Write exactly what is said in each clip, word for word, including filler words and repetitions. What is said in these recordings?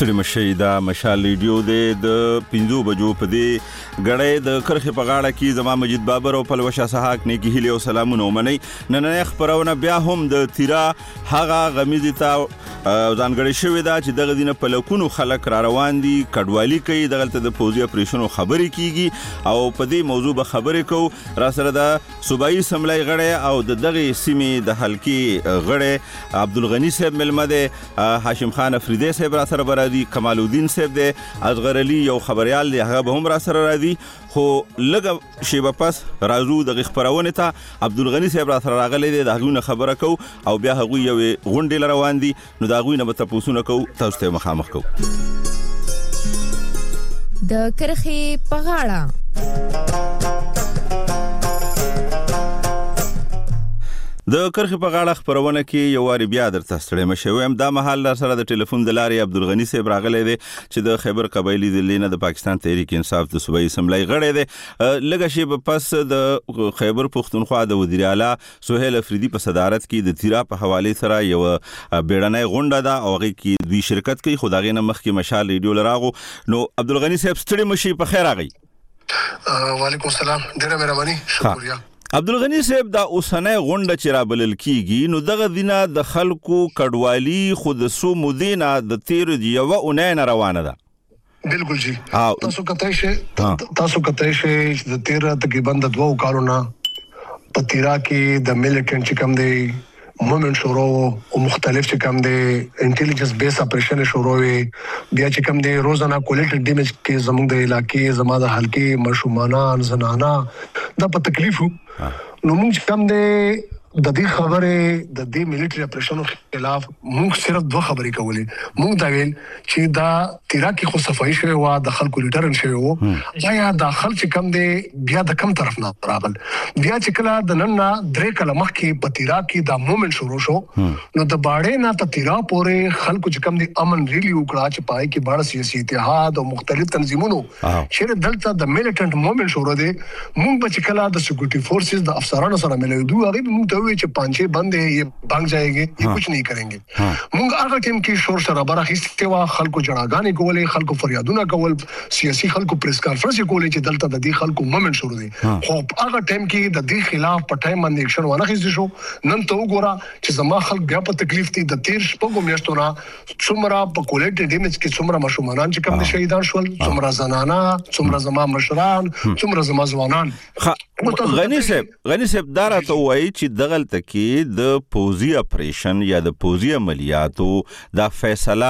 ستړي مشي دا مشال ریډیو د پنځو بجو په دې غړې د کرخه په غاړه کې زما مجید بابر او پلوشا سحاق نه کې هلي او سلامونه ومني نن نه خبرونه بیا هم د تیرا هغه غمیزه تا ځانګړی شوې ده چې دغه دینه په لکونو خلک را روان دي کډوالي کوي دغه د پوزي اپریشنو خبرې کیږي او په دې موضوع به خبرې کو را سره د صوبایي سملای غړې او د دغه سیمې د حلقې غړې عبدالغنی صاحب ملمده هاشم خان افریدی صاحب را سره راځي کمال الدین صاحب دی اصغر علي یو خبريال دی هغه به هم را سره راځي خو لږه شیبه پس راځو د خبرونه ته عبدالغنی صاحب را سره راغلی دی د هغه خبره کو او بیا هغه یو غونډه روان دي نو دا غوینه به تاسو کو تاسو ته مخامخ کو د کرخي په غاړه د کرخه په غاړه خبرونه کې یو واری بیا درته ستړي مشه ويم دا مهال سره د ټلیفون د لارې عبدالغنی صاحب راغلی دی چې د خیبر قبایلی د لینه د پاکستان تحریک انصاف د صوبایي سملای غړی دی لږه شی په پس د خیبر پختونخوا د وزیر اعلی سہیل افریدی په صدارت کې د تیرا په حواله سره یو بیړنۍ غونډه ده او هغه کې دوی شرکت کوي خدای نه مخ کې مشال ریډیو لراغو نو عبدالغنی صاحب ستړي مشي په خیر راغی وعلیکم السلام ډیره مهرباني شکریہ عبدالغنی صاحب دا اوسنۍ غونډه چې را بلل کیږي نو دغه دینه د خلکو کډوالي خود سو مدینه د تیر دی یو اونۍ نه روانه ده بالکل جی تاسو کته شي تاسو کته شي د تیر تقریبا د دوه کارونه په تیرا کې د ملیټنټ چې کوم دی مومنت شروع او مختلف چې کوم دی انټيليجنس بیس اپریشن شروع وي بیا چې کوم دی روزانه کولیټ ډیمیج کې زموږ د علاقې زما د حلقې مشومانان زنانا دا په تکلیف نو موږ کوم دی د دې خبره د دې ملټری اپریشنو خلاف موږ صرف دوه خبرې کولې موږ دا ویل چې دا تیرا کې خو صفایي شوی و د خلکو ریټرن شوی و یا د خلک کم دی بیا د کم طرف نه راغل بیا چې کله د نن نه درې کله مخکې په تیرا کې دا مومنت شروع شو نو د باړې نه ته تیرا پورې خلکو چې کم دی امن ریلی وکړه چې پای کې باړ سیاسي اتحاد او مختلف تنظیمونو چې دلته د ملیټنټ مومنت شروع دی موږ به چې کله د سکیورټي فورسز د افسرانو سره ملو دوی هغه موږ چې پانچه بند ہے یہ بھاگ جائے گے یہ کچھ نہیں کریں گے مونږ هغه ټیم کې شور شرابه راخسته وا خلکو جړاګانې کولې خلکو فریادونه کول سیاسي خلکو پریس کانفرنس کولې چې دلته د دې خلکو مومنت شروع دي خو هغه ټیم کې د دې خلاف په ټایم باندې اکشن ونه خېږي شو نن ته وګوره چې زما خلک بیا په تکلیف دي د تیر شپږو میاشتو نه څومره په کولیټ ډیمیج کې څومره مشومانان چې کوم شهیدان شول څومره زنانا څومره زما مشران څومره زما ځوانان غنی صاحب غنی صاحب دا راته وایي چې دغه کې د پوزي اپریشن یا د پوزي عملیاتو دا فیصله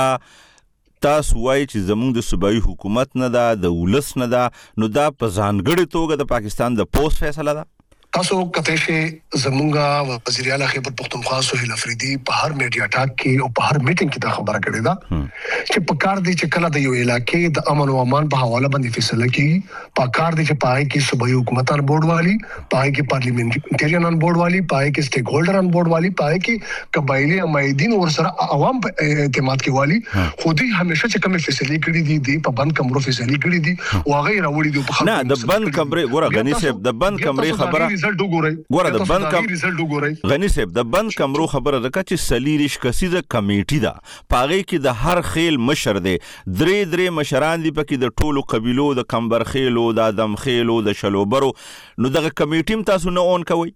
تاسو وایي چې زموږ د صوبایي حکومت نه ده د ولس نه ده نو دا په ځانګړې توګه د پاکستان د پوس فیصله ده تاسو کته شي زمونږه وزیر اعلی خیبر پختونخوا سہیل افریدی په هر میډیا ټاک کې او په هر میټینګ کې دا خبره کړې ده چې په کار دي چې کله د یو علاقې د امن او امان په حواله باندې فیصله کیږي په کار دي چې پای کې صوبایي حکومتان بورډ والی پای کې پارلیمنټریان بورډ والی پای کې سټیک هولډران بورډ والی پای کې قبایلی امایدین ور سره عوام په اعتماد کې والی خو دې همیشه چې کوم فیصله کړې دي د په بند کمرو فیصله کړې دي او هغه راوړي دي په نه د بند کمرې ګوره غنی صاحب د بند کمرې خبره رزلټ وګورئ ګوره د بند کم رزلټ وګورئ غنی صاحب د بند کمرو خبره ده چې سلیریش کسیزه کمیټي ده پاغه کې د هر خیل مشر دی درې درې مشران دي پکې د ټولو قبيلو د کمبر خیلو د ادم خیلو د شلوبرو نو دغه کمیټیم تاسو نه اون کوي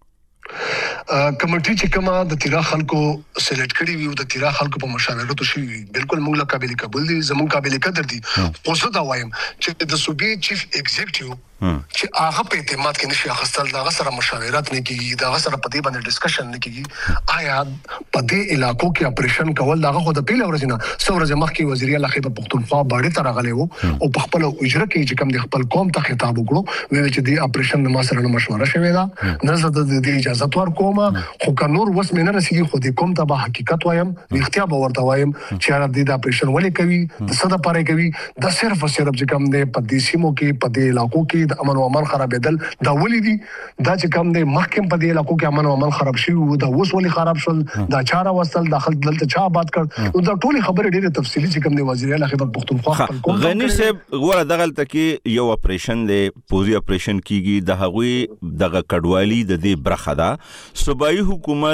کمیټي چې کومه د تیرا خلکو سلیکټ کړي وي او د تیرا خلکو په مشاورتو شي بالکل موږ له قابل قبول دي زموږ قابل قدر دي خو زه دا وایم چې د صوبې چیف ایگزیکټیو چې هغه په اعتماد کې نشي اخستل دا سره مشاورت نه کیږي دا سره په دې باندې ډسکشن نه کیږي آیا په دې علاقو کې اپریشن کول دا خو د پیله ورځ نه څو ورځې مخکې وزیر اعلی خیبر پختونخوا باندې تر غلې وو او په خپل اجره کې چې کوم د خپل قوم ته خطاب وکړو ویل چې دې اپریشن ما سره مشوره شوې ده نه زه د دې اجازه ورکوم خو کنور وس مې نه رسیږي خو دې کوم ته به حقیقت وایم اختیار به ورته وایم چې دې د اپریشن ولې کوي د صدا پاره کوي دا صرف او صرف چې کوم دې په دې سیمو کې په دې علاقو کې د امن او امان خرابېدل دا ولې دي دا چې کوم دې محکم په دې علاقو کې امن او امان خراب شي او دا اوس ولې خراب شول دا چاره وصل داخل دلته چا آباد کړ او دا ټولي خبره ډېره تفصیلی چې کوم دې وزیر اعلی خیبر پختونخوا غنی صاحب ګوره دغه تکي یو اپریشن دی پوزي اپریشن کیږي د هغوی دغه کډوالي د دې برخه ده صوبایي حکومت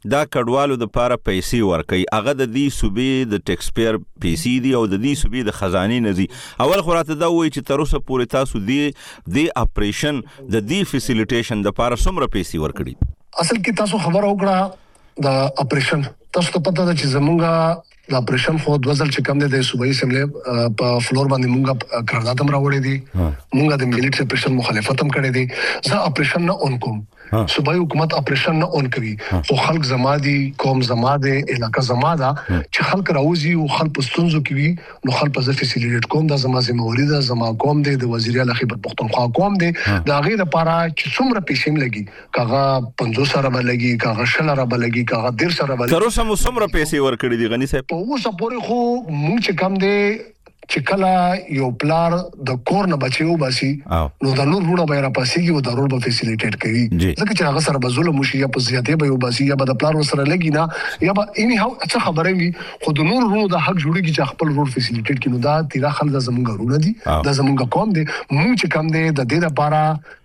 دا کډوالو د پاره پیسې ورکي هغه د دې صوبې د ټیکس پیر پیسې دي او د دې صوبې د خزانې نزي اول خراته دا وایي چې تر اوسه پورې تاسو دې د اپریشن د دې فیسیلیټیشن د پاره څومره پیسې ورکړي اصل کې تاسو خبر وکړه د اپریشن تاسو ته پته ده چې زمونږه د اپریشن خو د وزل چې کم دی د صوبایي اسمبلی په فلور باندې مونږه قرارداد هم راوړی دي مونږه د ملټری اپریشن مخالفت هم کړی دی زه اپریشن نه اون کوم صوبایي حکومت اپریشن نه اون کوي خو خلک زما دي قوم زما دي علاقہ زما ده چې خلک راوځي او خلک پستونزو کوي نو خلک په فیسیلیټ کوم د زما ذمہواری ده زما قوم دی د وزیر اعلی خیبر پختونخوا قوم دی دا غیر لپاره چې څومره پیسې لګي کاغه پنځوس سره بلګي کاغه شل سره بلګي کاغه ډیر سره بلګي تر اوسه مو څومره پیسې ورکړي دي غنی صاحب په اوسه پورې خو مونږ چې کم دی چې کله یو پلار د کور نه بچیو باسي نو د نور ورو به را پاسيږي او ضرور به فیسیلیټیټ کوي ځکه چې هغه سره به ظلم وشي یا په زیاتې به یو باسي یا به د پلار سره لګي نه یا به اني هاو څه خبره وي خو د نور ورو د حق جوړيږي چې خپل ورو فیسیلیټیټ کینو دا تیرا خلک زمونږ ورونه دي دا زمونږ قوم دي مونږ چې کم دي د دې لپاره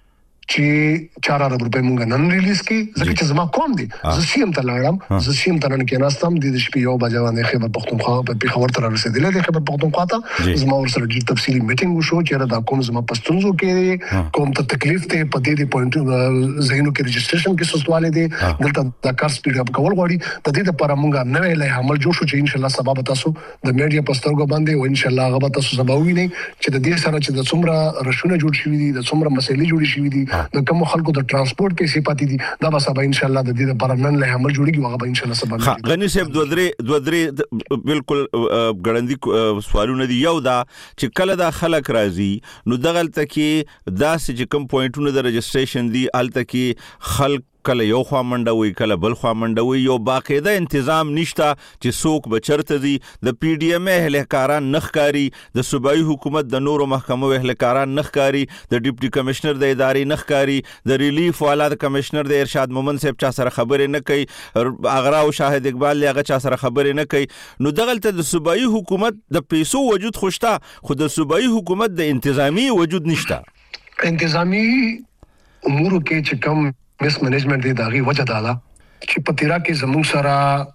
چې چار ارب روپے مونږ نن ریلیز کی ځکه چې زما قوم دي زه سیم ته لاړم زه سیم ته نن کې ناستم د شپې یو بجې باندې خیبر پختونخوا په پیښور تر رسیدلې د خیبر پختونخوا ته زما ورسره ډیر تفصیلی میټینګ وشو چې دا کوم زما پښتونزو کې کوم ته تکلیف ته په دې پوینټ زینو کې رجسټریشن کې سوستواله دي دلته د کار سپیډ اپ کول غواړي د دې لپاره مونږ نوې له عمل جوړ شو چې ان شاء الله سبب تاسو د میډیا پسترګو باندې او ان شاء الله هغه تاسو سبب ویني چې د دې سره چې د څومره رشونه جوړ شوي دي د څومره مسلې جوړې شوي دي د کوم خلکو د ترانسپورت پیسې پاتې دي دا به سبا ان شاء الله د دې لپاره نن له عمل جوړیږي هغه به ان شاء الله سبا غنی صاحب دوه درې دوه درې بالکل ګړندې سوالونه دي یو دا چې کله دا خلک راځي نو دغلته کې دا چې کوم پوینټونه د رجسټریشن دي الته کې خلک کله یو خوا منډوي کله بل خوا منډوي یو باقاعده تنظیم نشته چې څوک بچرته دي د پی ډی ایم اهلکاران نخکاری د صوبایي حکومت د نورو محکمو اهلکاران نخکاری د ډیپټي کمشنر د ادارې نخکاری د ریلیف والا د کمشنر د ارشاد مومن صاحب چا سره خبرې نه کوي اغرا او شاهد اقبال هغه چا سره خبرې نه کوي نو دغلته د صوبایي حکومت د پیسو وجود خوشته خو د صوبایي حکومت د انتظامی وجود نشته انتظامی امور کې چې کم مس منیجمنت دی داغي وجه دالا چې په تیرا کې زموږ سره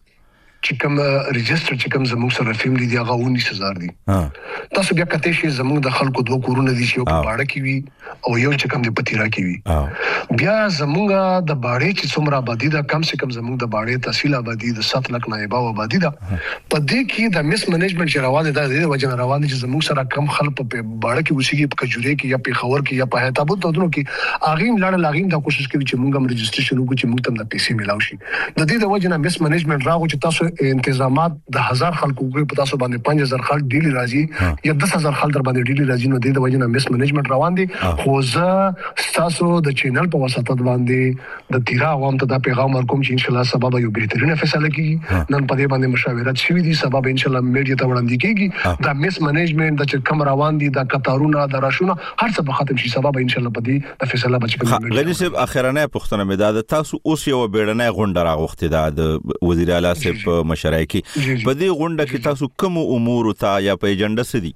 چې کوم ريجستر چې کوم زموږ سره فیملی دی هغه انیس هزار دی تاسو بیا کته شي زموږ د خلکو دوه کورونه دي چې په باړه کې وي او یو چې کوم د پتیرا کې وي بیا زموږ د باړې چې څومره آبادی دا کم سے کم زموږ د باړې تحصیل آبادی د سات لک نایبه آبادی دا په دې کې د مس منیجمنت چې روانه ده د وجه روانه چې زموږ سره کم خلک په باړه کې وسیږي په کجوري کې یا په خور کې یا په هتابو دونو کې اغیم لاړ لاغیم دا کوشش کوي چې موږ هم رجسټریشن وکړو چې موږ تم د پیسې ملاوي شي د دې د وجه نه مس منیجمنت راغو چې تاسو انتظامات د هزار خلکو په تاسو باندې پنځه هزار خلک ډیلی راځي یا دس هزار خلک در باندې ډیلی راځي نو د وجه نه مس منیجمنت روان دي خو زه تاسو د چینل په واسطه باندې د تیرا عوام ته دا پیغام ورکوم چې ان شاء الله سبب یو بهترینه فیصله کیږي نن په دې باندې مشاورت شوي دي سبب ان شاء الله میډیا ته وړاندې کیږي دا مس منیجمنت د چې کم روان دي د قطارونه د راشونه هر څه به ختم شي سبب ان شاء الله په دې د فیصله بچ غنی صاحب اخرانه پښتنه مداد تاسو اوس یو بیړنۍ غونډه راغوښتې ده د وزیر اعلی صاحب مشرۍ کې په دې غونډه کې تاسو کوم امور ته یا په ایجنډا سدي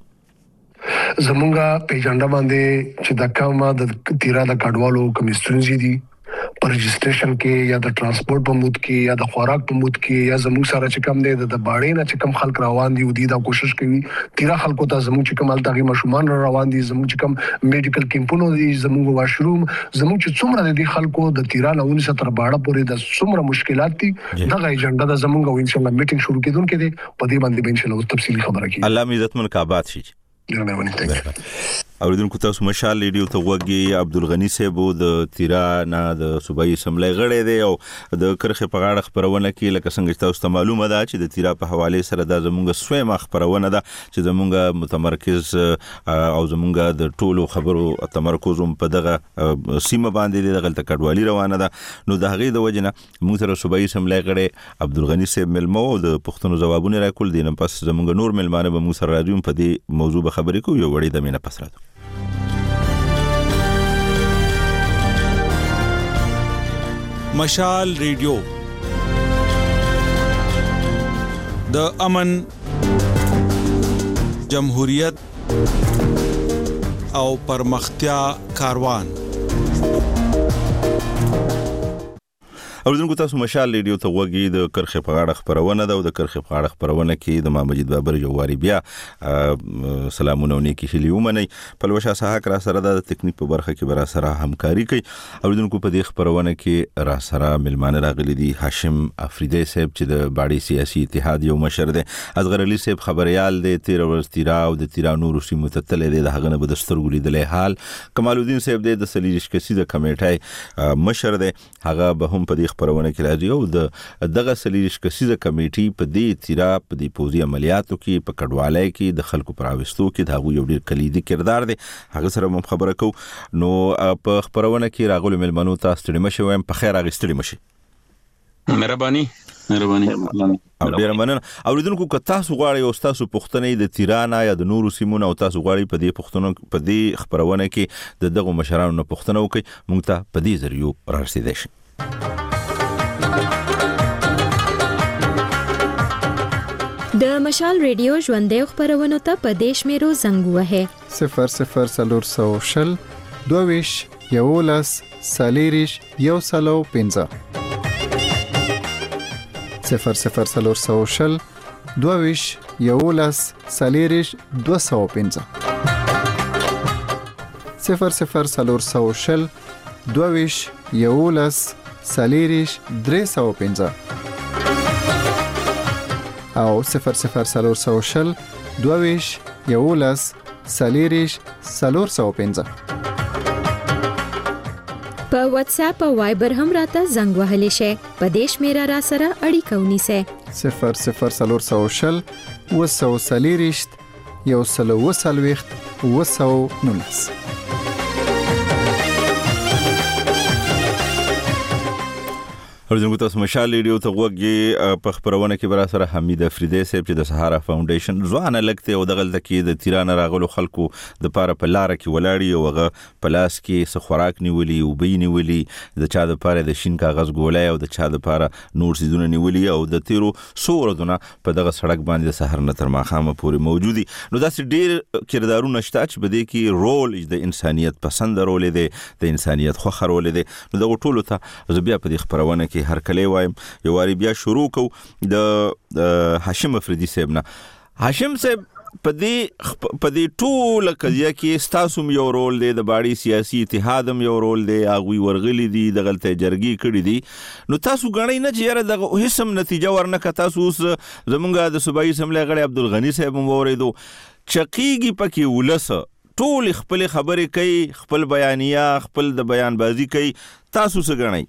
زمونږه په ایجنډا باندې چې د کومه د تیرا د کډوالو کمیسترنځي دي پر رجسټریشن کې یا د ترانسپورت په مود کې یا د خوراک په مود کې یا زموږ سره چې کم دی د باړې نه چې کم خلک روان دي او دي دا کوشش کوي تیرا خلکو ته زموږ چې کم التاغي مشومان روان دي زموږ چې کم میډیکل کیمپونو دي زموږ واشروم زموږ چې څومره دي خلکو د تیرا نه ونیسه تر باړه پورې د څومره مشکلات دي دغه ایجنډا د زموږ او ان شاء الله میټینګ شروع کیدونکې دي په دې باندې ان شاء الله تفصیلی خبره کوي الله می عزت من کابات شي ډیر مهرباني تاسو اوریدونکو تاسو مشال ریډیو ته وګورئ عبدالغنی صاحب د تیرا نه د صوبایي اسمبلی غړی دی او د کرخه په غاړه خبرونه کې لکه څنګه تاسو ته معلومه ده چې د تیرا په حواله سره د زمونږ سویمه خبرونه ده چې زمونږ متمرکز او زمونږ د ټولو خبرو تمرکز په دغه سیمه باندې د غلطه کډوالي روانه ده نو د هغې د وجنه موږ سره صوبایي اسمبلی غړی عبدالغنی صاحب ملمو د پښتنو جوابونه راکول دي نن پس زمونږ نور ملمانه به موږ سره راځو په دې موضوع به خبرې کوو یو وړي د مینه پس راځو مشال ریډیو د امن جمهوریت او پرمختیا کاروان اوریدونکو تاسو مشال ریډیو ته وګورئ د کرخه په غاړه خبرونه ده او د کرخه په غاړه خبرونه کې د محمد مجید بابر جواری بیا سلامونه ونی کې هلیو منی پلوشا صاحب را سره د تکنیک په برخه کې برا سره همکاري کوي. اوریدونکو په دې خبرونه کې را سره ملمانه راغلي دي هاشم افریدی صاحب چې د باډي سیاسي اتحاد یو مشر دی، اصغر علي صاحب خبريال دی، تیر ورځ تیرا او د تیرا نور سیمو ته تللی دی، د هغه نه به دستور ګلیدلې حال. کمال الدین صاحب دی د سلیریش کسي د کمیټای مشر دی، هغه به هم په دې خبرونه کې راځي او د دغه سلیریش کسي د کمیټي په دې تیرا په دې پوزي عملیاتو کې په کډوالۍ کې د خلکو پراوستو کې د هغه یو ډیر کلیدي کردار دی، هغه سره هم خبره کو. نو په خبرونه کې راغلو ملمنو تاسو ته مشه وایم په خیر راغستړي مشه. مهرباني مهرباني او ډیر مننه. اوریدونکو که تاسو غواړئ او تاسو پوښتنې د تیرانا یا د نورو سیمونو او تاسو غواړئ په دې پوښتنو په دې خبرونه کې د دغه مشرانو نه پوښتنه وکړئ، موږ ته په دې ذریعو رارسیدئ شئ. د مشال ریډیو ژوندې خبرونه ته په دیش میرو زنګ وهه صفر صفر سلور سو شل دوویش یولس سالیریش یو سلو پنځه صفر صفر سلور سو شل دوویش یولس سالیریش دو سو پنځه صفر صفر سلور سو شل دوویش یولس سالیریش درې سو پنځه او صفر صفر سلور سو شل دوویش یولس سالیریش سلور سو پنځه. په واتس اپ او وایبر هم راته زنګ وهلی شي، په دیش میرا را سره اړیکه ونیسه صفر صفر سلور سو شل وسو سالیریش یو سلو وسلويخت وسو نونس. ورځو تاسو مشال ریډیو ته وګورئ په خبرونه کې برا سره حمید افریدی صاحب چې د سهارا فاونډیشن ځوانه لګته او دغه لکه د تیران راغلو خلکو د پاره په لار کې ولاړی او هغه پلاس کې څه خوراک نیولي او بې نیولي، د چا د پاره د شین کاغذ ګولای او د چا د پاره نور سيزونه نیولي او د تیرو سورونه په دغه سړک باندې د سحر نه تر ماخامه پورې موجودي. نو داسې ډیر کردارونه شته چې بده کې رول د انسانيت پسند رول دی، د انسانيت خو خرول دی. نو د ټولو ته زبیا په دې خبرونه کې هر کله وایم یو واری بیا شروع کو د هاشم افریدی صاحب نه. هاشم صاحب په دې په دې ټول قضیه کې ستاسو یو رول دی، د باډي سیاسي اتحاد هم یو رول دی، هغه ورغلي دي د غلطه جرګي کړی دي. نو تاسو غړی نه چې یاره د هیڅ نتیجه ورنکه تاسو اوس زمونږ د صوبایي اسمبلی غړي عبدالغنی صاحب هم وریدو چقیږي پکې ولسه ټول خپل خبرې کوي، خپل بیانیه خپل د بیان بازی کوي، تاسو څه غړی؟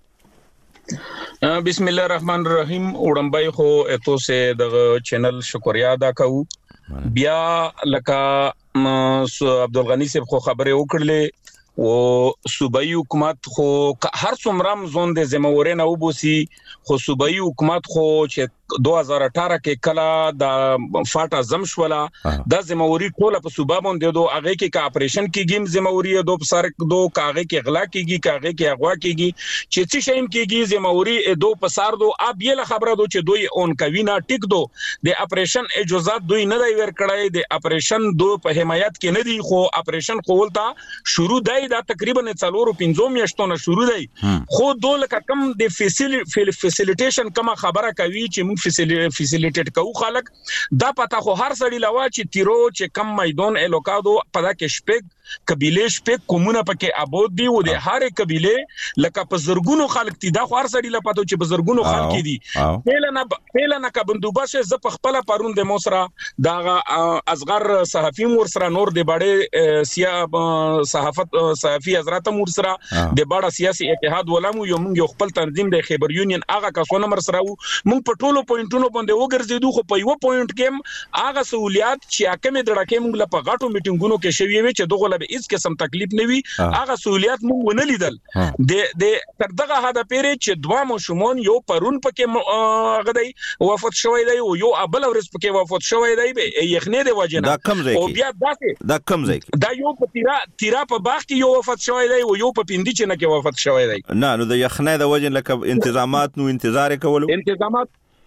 بسم الله الرحمن الرحیم. وړمبای خو اتو سه د چینل شکریا ادا کوو. بیا لکه عبدالغنی صاحب خو خبره وکړلې او صوبایي حکومت خو هر څومره زون د ذمہواري نه وبوسي، خو صوبایي حکومت خو چې دو هزار اٹھارہ کې کلا د فاټا زم شولا د ذمہواري ټوله په صوبا باندې دو هغه کې کا اپریشن کېږي، ذمہواري دو په سر دو کاغه کې غلا کېږي، کاغه کې اغوا کېږي، چې څه شیم کېږي ذمہواري دو په سر دو اب یې خبره دو چې دوی اون کوي نه ټیک دو د اپریشن اجازه دوی نه دی ور کړای، د اپریشن دو په حمایت کې نه دی، خو اپریشن خولتا شروع دی دا تقریبا څلور پنځه میاشتونه شروع دی، خو دو لکه کم د فیسیلیټیشن کما خبره کوي چې فیسیلیټیټ کوو خلک دا پتا خو هر سړی لوا چې تیرو چې کم میدان الوکادو پدا کې شپږ قبيله شپږ کومونه پکې آباد دي او د هر قبيله لکه په زرګونو خلک دي، دا خو هر سړی لپاره چې په زرګونو خلک دي. پهلنه پهلنه کا بندوباسه ز په خپل پرون د موسرا دا اصغر صحافي مور سره نور د باډه سیا صحافت صحافي حضرت مور سره د باډه سیاسي اتحاد ولمو یو موږ خپل تنظیم د خیبر یونین هغه کسو نمبر سره موږ په ټولو پوینټونو باندې وګرځیدو، خو په یو پوینټ کې هغه سہولیات چې اکمه دړکه موږ په غاټو میټینګونو کې شوی وي چې دغه به هیڅ قسم تکلیف نه وي، هغه سہولیات موږ ونه لیدل. د د تر دغه هدا پیری چې دوه مشمون یو پرون پکې غدای وفات شوی دی او یو ابل ورس پکې وفات شوی دی به یخنه دی وجنه او بیا داسې دا کم ځای دا یو په تیرا تیرا په باغ کې یو وفات شوی دی او یو په پندی چې نه کې وفات شوی دی. نه نو د یخنه د وجنه لکه انتظامات نو انتظار کولو انتظامات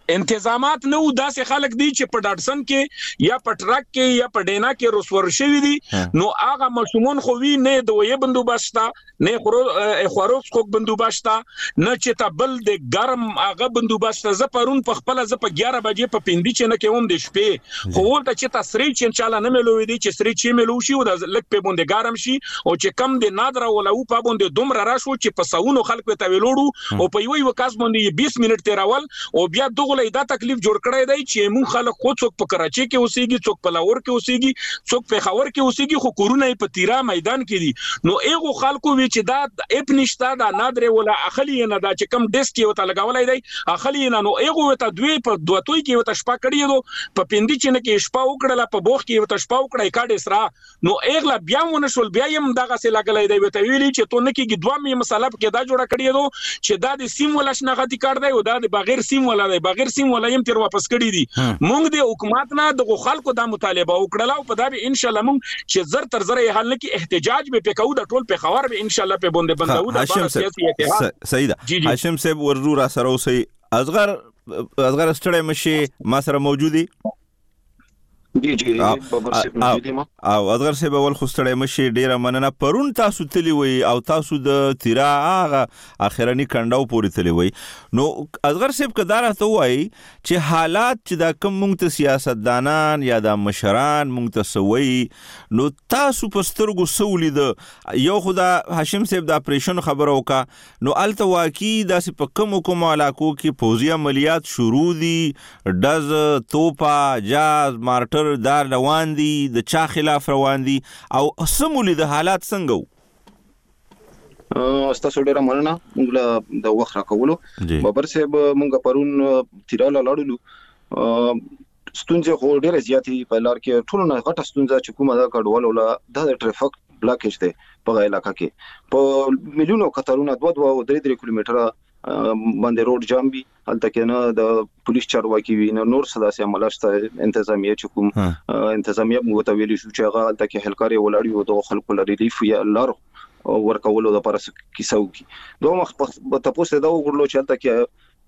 انتظامات نو داسې خلک دي چې په ډاټسن کې یا په ټرک کې یا په ډینا کې رسور شوی دي نو هغه مشمون خو وی نه د وې بندوبست نه خورو خورو خو بندوبست نه چې تا بل د ګرم هغه بندوبست ز پرون په خپل ز په اګیاره بجې په پندې چې نه کوم د شپې خو ولته چې تاسری چې چاله نه ملوي دي چې سری چې ملو شي او د لک په بوند ګرم شي او چې کم د نادر ولا او په بوند دومره راشو چې په ساونو خلک ته ویلوړو او په یوې وکاس باندې بیس منټ تیرول او بیا دغه دا تکلیف جوړ کړی دی چې مون خلک خو څوک په کراچي کې اوسېږي څوک په لاهور کې اوسېږي څوک په خاور کې اوسېږي خو کورونه په تیرا میدان کې دي نو ایغه خلکو وی چې دا اپ نشتا دا نادر ولا اخلي نه دا چې کم ډیسک یو ته لګولای دی اخلي نه نو ایغه ته دوی په دوتوي کې وته شپه کړی دو په پندې چې نه کې شپه وکړه په بوخ کې وته شپه وکړه کاډ اسرا نو ایغلا بیا ونه شول بیا يم دغه سه لګلای دی وته ویلي چې تو نه کې دوه می مسله کې دا جوړه کړی دو چې دا د سیم ولا شناختی کار دی او دا د بغیر سیم ولا دی بغیر سیم ولایم تر واپس کړی دي مونږ د حکومت نه د خلکو د مطالبه وکړه او په دا به ان شاء الله مونږ چې زر تر زر حل نه کې احتجاج به پکاو د ټول په خبر به ان شاء الله په بوند بندو د سیاسي اتحاد سیدا هاشم صاحب ورور سره اوسئ اصغر اصغر استړی مشي ما سره موجودي جی جی بابر صاحب موجودي ما او اصغر صاحب ول خوستړی مشي ډیره مننه پرون تاسو تلی وي او تاسو د تیرا هغه اخرنی کنډاو پوری تلی وي نو اصغر صاحب کدار ته وای چې حالات چې دا کوم مونږ ته سیاستدانان یا د مشران مونږ ته سوي نو تاسو پسترګو سولې د یو خدا هاشم صاحب د اپریشن خبر اوکا نو الته واقعي داسې په کوم کوم علاقو کې فوزي عملیات شروع دي دز توپا جاز مارټر دار روان دي د چا خلاف روان دي او سمولې د حالات څنګه استاسو ډیره مننه موږ د وخت راکولو بابر صاحب موږ پرون تیراله لاړو ستونزې خو ډیره زیاتې په لار کې ټول نه غټه ستونزه چې کومه دا کډول ولا د ټریفیک بلاکیج دی په علاقه کې په میلیونو قطارونه دوه دوه درې درې کیلومتره باندې روډ جام وي هلته کې نه د پولیس چارواکي وي نه نور سداسي عملاشته انتظامیه چې کوم انتظامیه مو ته ویلي شو چې هغه هلته کې هلکاري ولاړی او د خلکو لري ریلیف یا لار ورکولو د پرس کیسو کی دوه مخ په تاسو دا وګورلو چې هلته کې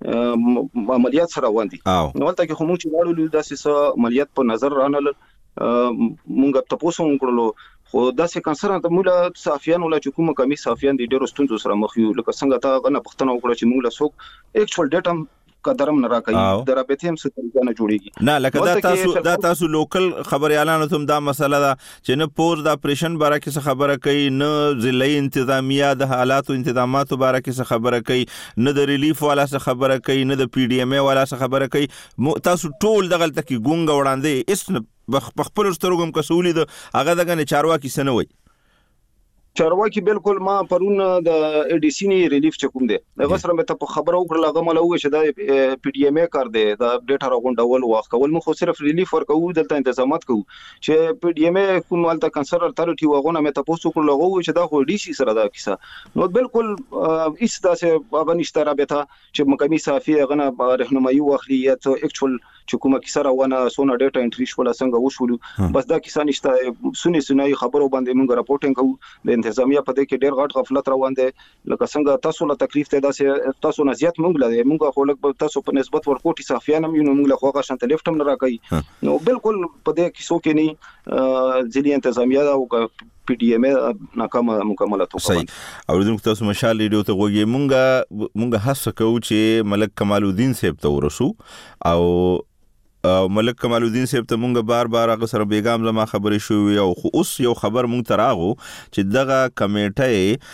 عملیات سره روان دي نو هلته کې همو چې واړو داسې عملیات په نظر رانل مونږ تاسو وګورلو خو داسې کنسرن ته مولا صافیان ولا چې کومه کمی صافیان دي ډېر ستونزو سره مخ یو لکه څنګه تا غنه پښتنه وکړه چې موږ له څوک اکچوال ډیټا قدرم نه راکړي درابطه هم څه طریقه نه جوړيږي نه لکه دا تاسو دا تاسو لوکل خبر اعلان ته دا مسله ده چې نه پور د اپریشن باره کې څه خبره کوي نه ضلعي انتظامیه د حالاتو انتظاماتو باره کې څه خبره کوي نه د ریلیف والا څه خبره کوي نه د پی ډی ایم ای والا څه خبره کوي تاسو ټول دغه تکي ګونګ وړاندې اس بخپل سترګم کسولې د هغه دغه چارواکي سنوي چارواکي بالکل ما پرون د ای ډي سي ني ریلیف چکوم دي هغه سره مې ته په خبرو وکړه هغه مله و چې دا پی ډي ایم ای کار دی دا ډیټا راغونډول واخ کول مو خو صرف ریلیف ورکو دلته انتظامات کوو چې پی ډي ایم ای کوم ولته کنسر اتھارټي وغونه مې ته پوسټ وکړل هغه چې دا خو ډي سي سره دا کیسه نو بالکل هیڅ داسې هغه نشته رابطه چې مقامي صافي هغه راهنمایي واخلي یا ته اکچوال چې کومه کیسه راونه سونه ډیټا انټری شول څنګه وشول بس دا کیسه نشته سني سنای خبرو باندې موږ راپورټینګ کوو د انتظامیه په دې کې ډېر غټ غفلت روان دي لکه څنګه تاسو له تکلیف ته داسې تاسو نه زیات موږ لري موږ خو لکه تاسو په نسبت ورکوټي صافیان هم یو موږ له خوغه شانت لیفټ هم نه راکړي نو بالکل په دې کې سو کې نه ځلې انتظامیه او پی ډی ایم ناکامه مکمله توګه صحیح اوریدونکو تاسو مشال ریډیو ته غوږی مونږه مونږه هڅه کوو چې ملک کمال الدین صاحب ته ورسو او ملک کمال الدین صاحب ته مونږ بار بار هغه سره بیګام زما خبرې شوې او خو اوس یو خبر مونږ ته راغو چې دغه کمیټه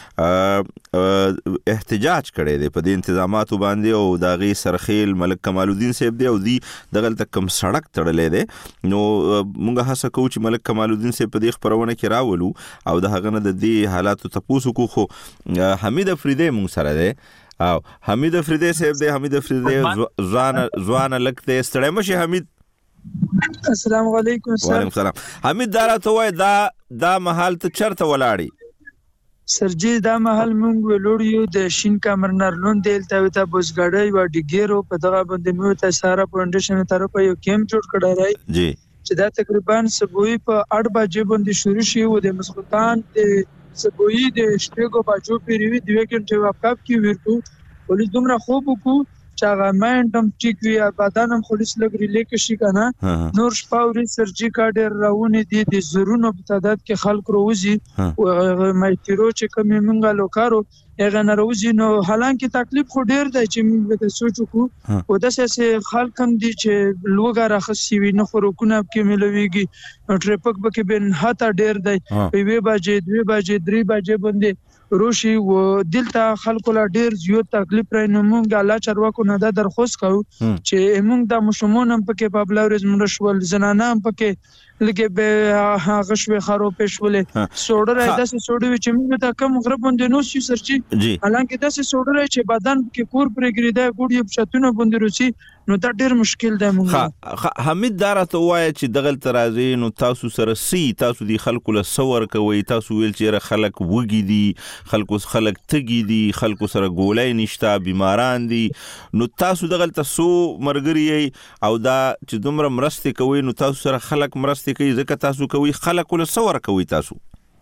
احتجاج کړی دی په دې انتظاماتو باندې او دغه سرخیل ملک کمال الدین صاحب دی او دی دغه تکم سړک تړلې دی نو مونږ هڅه کوو چې ملک کمال الدین صاحب په دې خبرونه کې راولو او د هغه نه د دې حالاتو تاسو کو خو حمید افریدی مونږ سره دی او حمید افریدی صاحب دی حمید افریدی ځوان ځوان لکته ستړی مشه حمید السلام علیکم وعلیکم السلام حمید دا راته وای دا دا محل ته چرته ولاړی سرجی دا محل مونږ ولوړیو د شین کامرنر لون دلته وته بوزګړی و ډیګیرو په دغه باندې مو ته سارا فاونډیشن طرفه یو کیمپ جوړ کړی دی جی چې دا تقریبا سبوی په اټ بجې باندې شروع شي و د مسخوتان د سبوی د شپږو بجو پیری دوه غنټه وقف کی ورکو پولیس دومره خوب کو چې هغه ماینډم ټیک وي بدنم خلیص لګ ریلیک شي کنه نور شپاوري سرجی کارډر راونی دي د زرونو په تعداد کې خلک روزي او مایتیرو چې کوم منګه لوکارو هغه ناروزي نو حالانکه تکلیف خو ډیر دی چې موږ به سوچو کو او د سیاسي خلک هم دي چې لوګا راخصي وي نه خروکونه کې ملويږي ټریپک به کې بن هاته ډیر دی په وی باجې دوی باجې درې باجې باندې روشي و دلته خلکو لا ډیر زیات تکلیف رای نو مونږ الله چرواکو نه د درخواست کوو چې مونږ د مشمون هم پکې په بلورز منشول زنانه هم پکې لکه به هغه شوي خراب شولې سوډر داسې سوډر چې موږ ته کم غرب باندې نو شي سرچي حالانکه داسې سوډر چې بدن کې کور پرګریدا ګوډي پښتونه باندې روسي نو دا ډیر مشکل دی موږ حمید دارته وای چې دغل ترازی نو تاسو سره سی تاسو دی خلکو له سور کوي تاسو ویل چې خلک وګی دي خلکو خلک تګی دي خلکو سره ګولای نشتا بیماران دي نو تاسو دغل تاسو مرګري او دا چې دومره مرسته کوي نو تاسو سره خلک مرسته کوي ځکه تاسو کوي خلک له سور کوي تاسو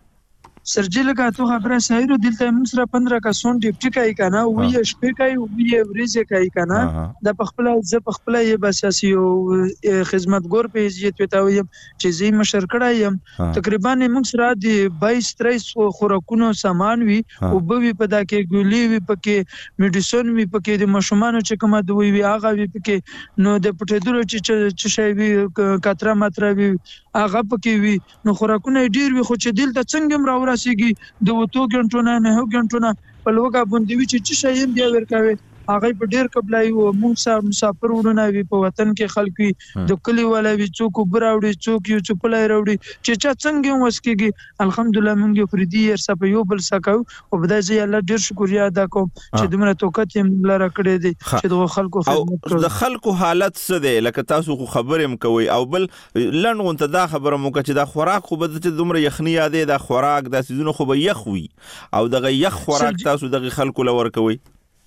سرجی لکه تو خبره سایرو دلته موږ سره پندرہ کسون ډیپټی کوي کنه او یې شپې کوي او یې ورځې کوي کنه د پخپل ز پخپل یې بساسي او خدمتګور په حیثیت وتا ویم چې زی مشر کړه یم تقریبا موږ سره د بائیس تیئیس خوراکونو سامان وی او به په دا کې ګولي وی پکې میډیسن وی پکې د مشومان چې کومه دوی وی هغه وی پکې نو د پټېدلو چې چې شی وی کاتره ماتره وی هغه پکې وی نو خوراکونه ډیر وی خو چې دلته څنګه راو راسیږي د وټو غنټونه نه هو غنټونه په لوګه باندې وی چې څه شي بیا ورکوي هغه په ډیر قبلای او موږ سره مسافر ورونه وی په وطن کې خلک وی د کلی ولا وی څوک براوړي څوک یو چپلای راوړي چې چا څنګه وسکیږي الحمدلله موږ فریدي هر څه په یو بل سکو او بدای زی الله ډیر شکریا ادا کوم چې دومره توقت یې لاره کړې دي چې د خلکو خدمت کوي د خلکو حالت څه دی لکه تاسو خو خبرم کوي او بل لنډ ته دا خبره مو چې دا خوراک خو به چې دومره یخنی یادې دا خوراک د سيزونو خو به یخ وي او دغه یخ خوراک تاسو دغه خلکو لور کوي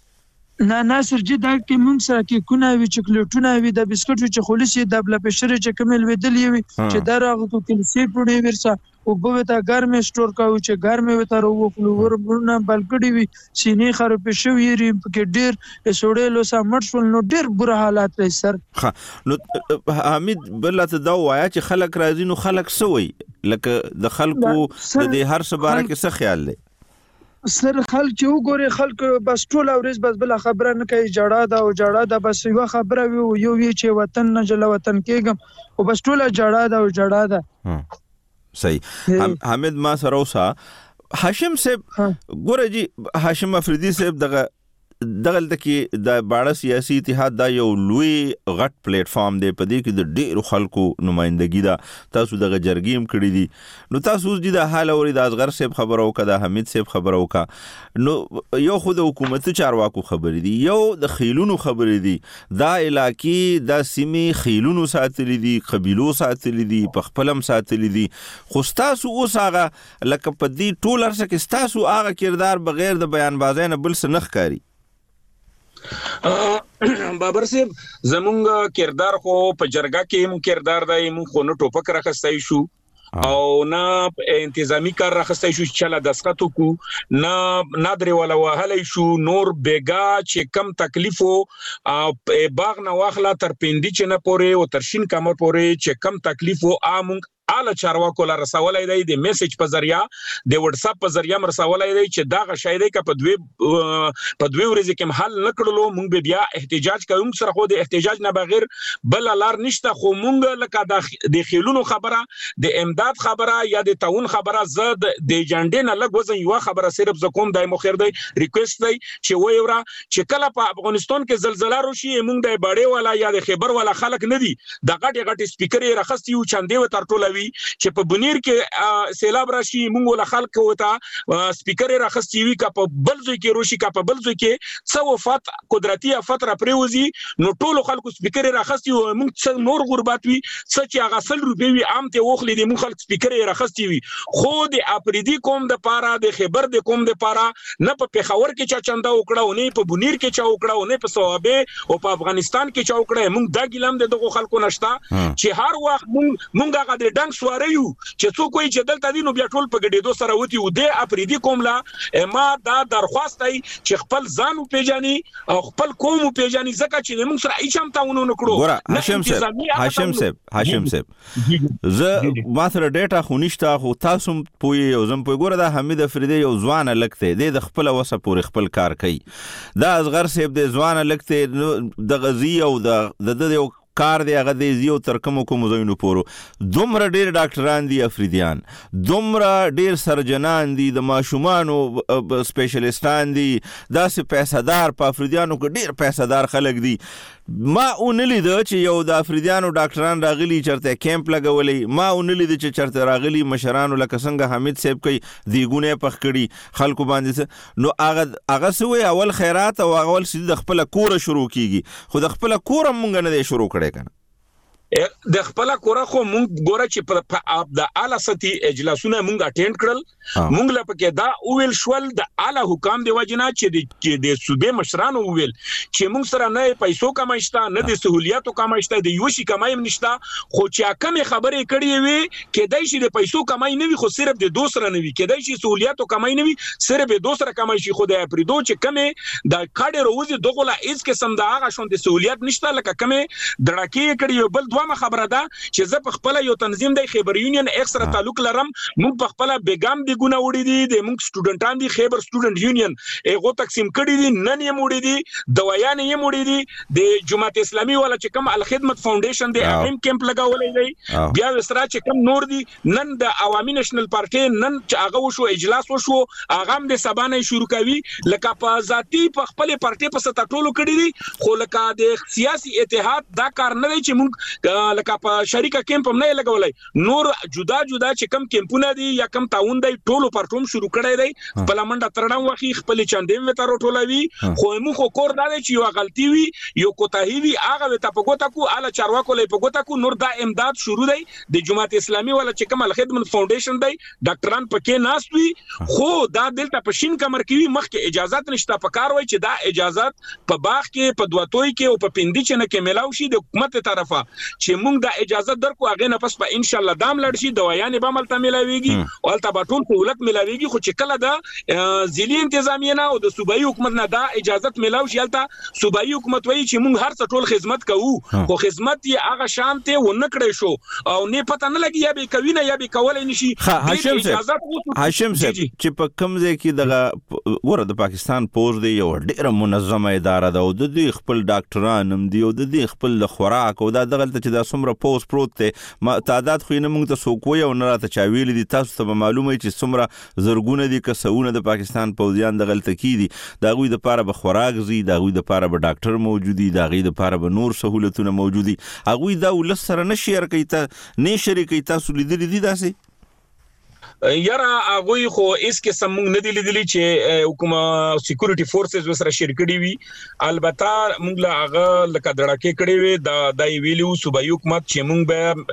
نه نه سرجی دا کې موږ سره کې کونه وی چاکلیټونه وی د بسکټ چې خولسي د بل پښره چې کمل ودل وی چې دا راغو کې سی پړې ورسا او به تا ګرمه سٹور کاو چې ګرمه وته ورو فلور ورونه بلګړي وی سینې خراب شوی ری کې ډیر سوړې لو سا مرشل نو ډیر بر حالات لري سر نو حمید بل ته دا وایا چې خلک راځي نو خلک سوي لکه د خلکو د هر څه باره کې څه خیال لري سر خلک چې وګوري خلک بس ټول اورز بس بل خبره نه کوي جړه دا او جړه دا بس یو خبره وي یو وی چې وطن نه جلا وطن کېږم او بس ټول جړه دا او جړه دا صحیح حمید ما سره اوسه هاشم صاحب ګوره جی هاشم افریدي صاحب دغه دغه کې د باړه سیاسي اتحاد دا یو لوی غټ پلیټ فارم دی په دې کې د ډېرو خلکو نمائندګي دا تاسو دغه جرګیم کړی دي نو تاسو د د حال اوري د اصغر صاحب خبرو کده حمید صاحب خبرو کا نو یو خو د حکومت چارواکو خبرې دي یو د خیلونو خبرې دي دا علاقې د سیمې خیلونو ساتلې دي قبيلو ساتلې دي په خپلم ساتلې دي خو تاسو اوس هغه لکه په دې ټول ارسه کې تاسو هغه کردار بغیر د بیان بازۍ نه بل څه نه ښکاري بابر صاحب زمونږ کردار خو په جرګه کې مو کردار دی مو خو نه ټوپک راخستای شو او نه انتظامی کار راخستای شو چې لا دسخطو کو نه نادر ولا وهلې شو نور بیگا چې کم تکلیفو باغ نه واخلا تر پندی چې نه پورې او تر شین کمر پورې چې کم تکلیفو امونږ اله چارواکو لا رسولای دی د میسج په ذریعہ د واتس اپ په ذریعہ مرسولای دی چې دا غشای دی ک په دوی په دوی ورځې کې حل نکړلو مونږ به بیا احتجاج کوم سره خو د احتجاج نه بغیر بل لار نشته خو مونږ لکه د خیلونو خبره د امداد خبره یا د تعاون خبره زد د ایجنډې نه لګ وزن یو خبره صرف زکوم دای مخیر دی ریکوست دی چې وای ورا چې کله په افغانستان کې زلزلہ روشي مونږ د باډي والا یا د خیبر والا خلک نه دي د غټ غټ سپیکر یې راخستي او چاندې و تر ټوله چې په بنیر کې سیلاب راشي موږ ول خلک وته سپیکر راخستي وی کا په بلځو کې روشي کا په بلځو کې څو وفات قدرتي فتره پریوزي نو ټول خلکو سپیکر راخستي او موږ نور غربت وی سچ هغه سل روپی وی عام ته وخلې د موږ خلک سپیکر راخستي وی خو د اپریدي کوم د پاره د خبر د کوم د پاره نه په پیښور کې چا چنده وکړه او نه په بنیر کې چا وکړه او نه په صوابه او په افغانستان کې چا وکړه موږ دا ګلم د دغه خلکو نشتا چې هر وخت موږ موږ هغه د ډنګ سواريو چې څوک وي چې دلته دي نو بیا ټول په ګډېدو سره وتی و دې افریدي کوملا ما دا درخواست ای چې خپل ځان پیژني او خپل قوم پیژني ځکه چې موږ سره هیڅ هم تاونه نکړو. ګوره هاشم صاحب هاشم صاحب هاشم صاحب زه ما سره ډیټا خو نشته خو تاسو پوي او زم پوي. ګوره دا حمید افریدي یو ځوان لکته د خپل وسه پورې خپل کار کوي. دا اصغر صاحب د ځوان لکته د غزي او د د یو کار دی هغه د زیو تر کوم کوم زینو پورو دومره ډیر ډاکټران دي افریدیان دومره ډیر سرجنان دي د ماشومانو سپیشلیستان دي داسې پیسادار په افریدیانو کې ډیر پیسادار خلک دي. ما اونلی د چې یو د افریدیانو ډاکټران راغلي چرته کیمپ لګولې ما اونلی د چې چرته راغلي مشرانو لکه څنګه حمید صاحب کوي دیګونه پخ کړي خلکو باندې نو هغه هغه سوې اول خیرات او اول سید د خپل کور شروع کیږي خو د خپل کور مونږ نه دی شروع کړي کنه د خپل کور خو مونږ ګوره چې په د اعلی سطحي اجلاسونه مونږ اټینډ کړل مونږ لا پکې دا اویل شول د اعلی حکام دی وجنه چې د صوبې مشرانو اویل چې مونږ سره نه پیسو کمایشته نه د سہولیاتو کمایشته د یوشي کمایم نشته خو چې کوم خبرې کړې وي کېدای شي د پیسو کمای نه وي خو صرف د دوسر نه وي کېدای شي سہولیاتو کمای نه وي صرف د دوسر کمای شي خو د اپریدو چې کومه د کاډر روزي دغه لا هیڅ قسم د هغه شون د سہولیات نشته لکه کومه دړکې کړي بل دوه خبره ده چې زه په خپل یو تنظیم دی خیبر یونین اکسترا تعلق لرم مونږ په خپل بیګام دی ګونه وړي دي د مونږ سټوډنټان دي خیبر سټوډنټ یونین هغه تقسیم کړي دي نن یې وړي دي دوايان یې وړي دي د جماعت اسلامي ولا چې کوم الخدمت فاونډیشن دی اهم کیمپ لگاولې دی بیا وسره چې کوم نور دي نن د عوامي نېشنل پارټي نن چې هغه وشو اجلاس وشو هغه هم د سبانه شروع کوي لکه په ذاتی په خپل پارټي په ستا ټولو کړي دي خو لکه د سیاسي اتحاد دا کار نه دی چې مونږ لکه په شریکه کیمپ هم نه لګولای نور جدا جدا چې کم کیمپونه دي یا کم تاون دی ټولو پرټوم شروع کړی دی په لمنډه ترډم وخی خپل چاندیم وته ټولوي خو موږ خو کور دا دی چې یو غلطي وي یو کوتاهي وي هغه وته په ګوتا کو اله چارواکو له په ګوتا کو نور دا امداد شروع دی د جماعت اسلامي ولا چې کم الخدمت فاونډیشن دی ډاکټران پکې ناست وي خو دا دلته په شین کمر کې وي مخکې اجازهات نشته په کار وای چې دا اجازهات په باغ کې په دواتوي کې او په پندي چې نه کې ملاوي شي د حکومت طرفه چې موږ دا اجازه درکو هغه نه پس په ان شاء الله دام لړ شي دوايانې به ملته ملاويږي او البته ټول سہولت ملاويږي خو چې کله دا ځلي انتظامیه نه او د صوبایي حکومت نه دا اجازه ملاوي شي البته صوبایي حکومت وایي چې موږ هر څه ټول خدمت کوو خو خدمت یې هغه شانته و نه کړی شو او نه پته نه لګي یا به کوي نه یا به کولای نشي. هاشم صاحب هاشم صاحب چې په کوم ځای کې دغه ور د پاکستان پوز دی یو ډیره منظمه اداره ده او د دې خپل ډاکټران هم دی او د دې خپل خوراک او دا دغه چې دا څومره پوز پروت ته ما تعداد خو نه موږ ته سوکوي او نه راته چاویل دي تاسو ته معلومه چې څومره زرګونه دي کسونه د پاکستان پوزیان د غلطه کی دي دا غوي د پاره به خوراک زی دا غوي د پاره به ډاکټر موجودي دا غوي د پاره به نور سہولتونه موجودي هغه دا ول سره نه شیر کوي ته نه شریکي تاسو لیدل دي داسې یاره هغه خو اس کې سم نه دی لیدلی چې حکومت سکیورټي فورسز وسره شریکړي وي البته موږ لا هغه لکه دړکې کړي وي دا دای ویلو صوبایي حکومت چې موږ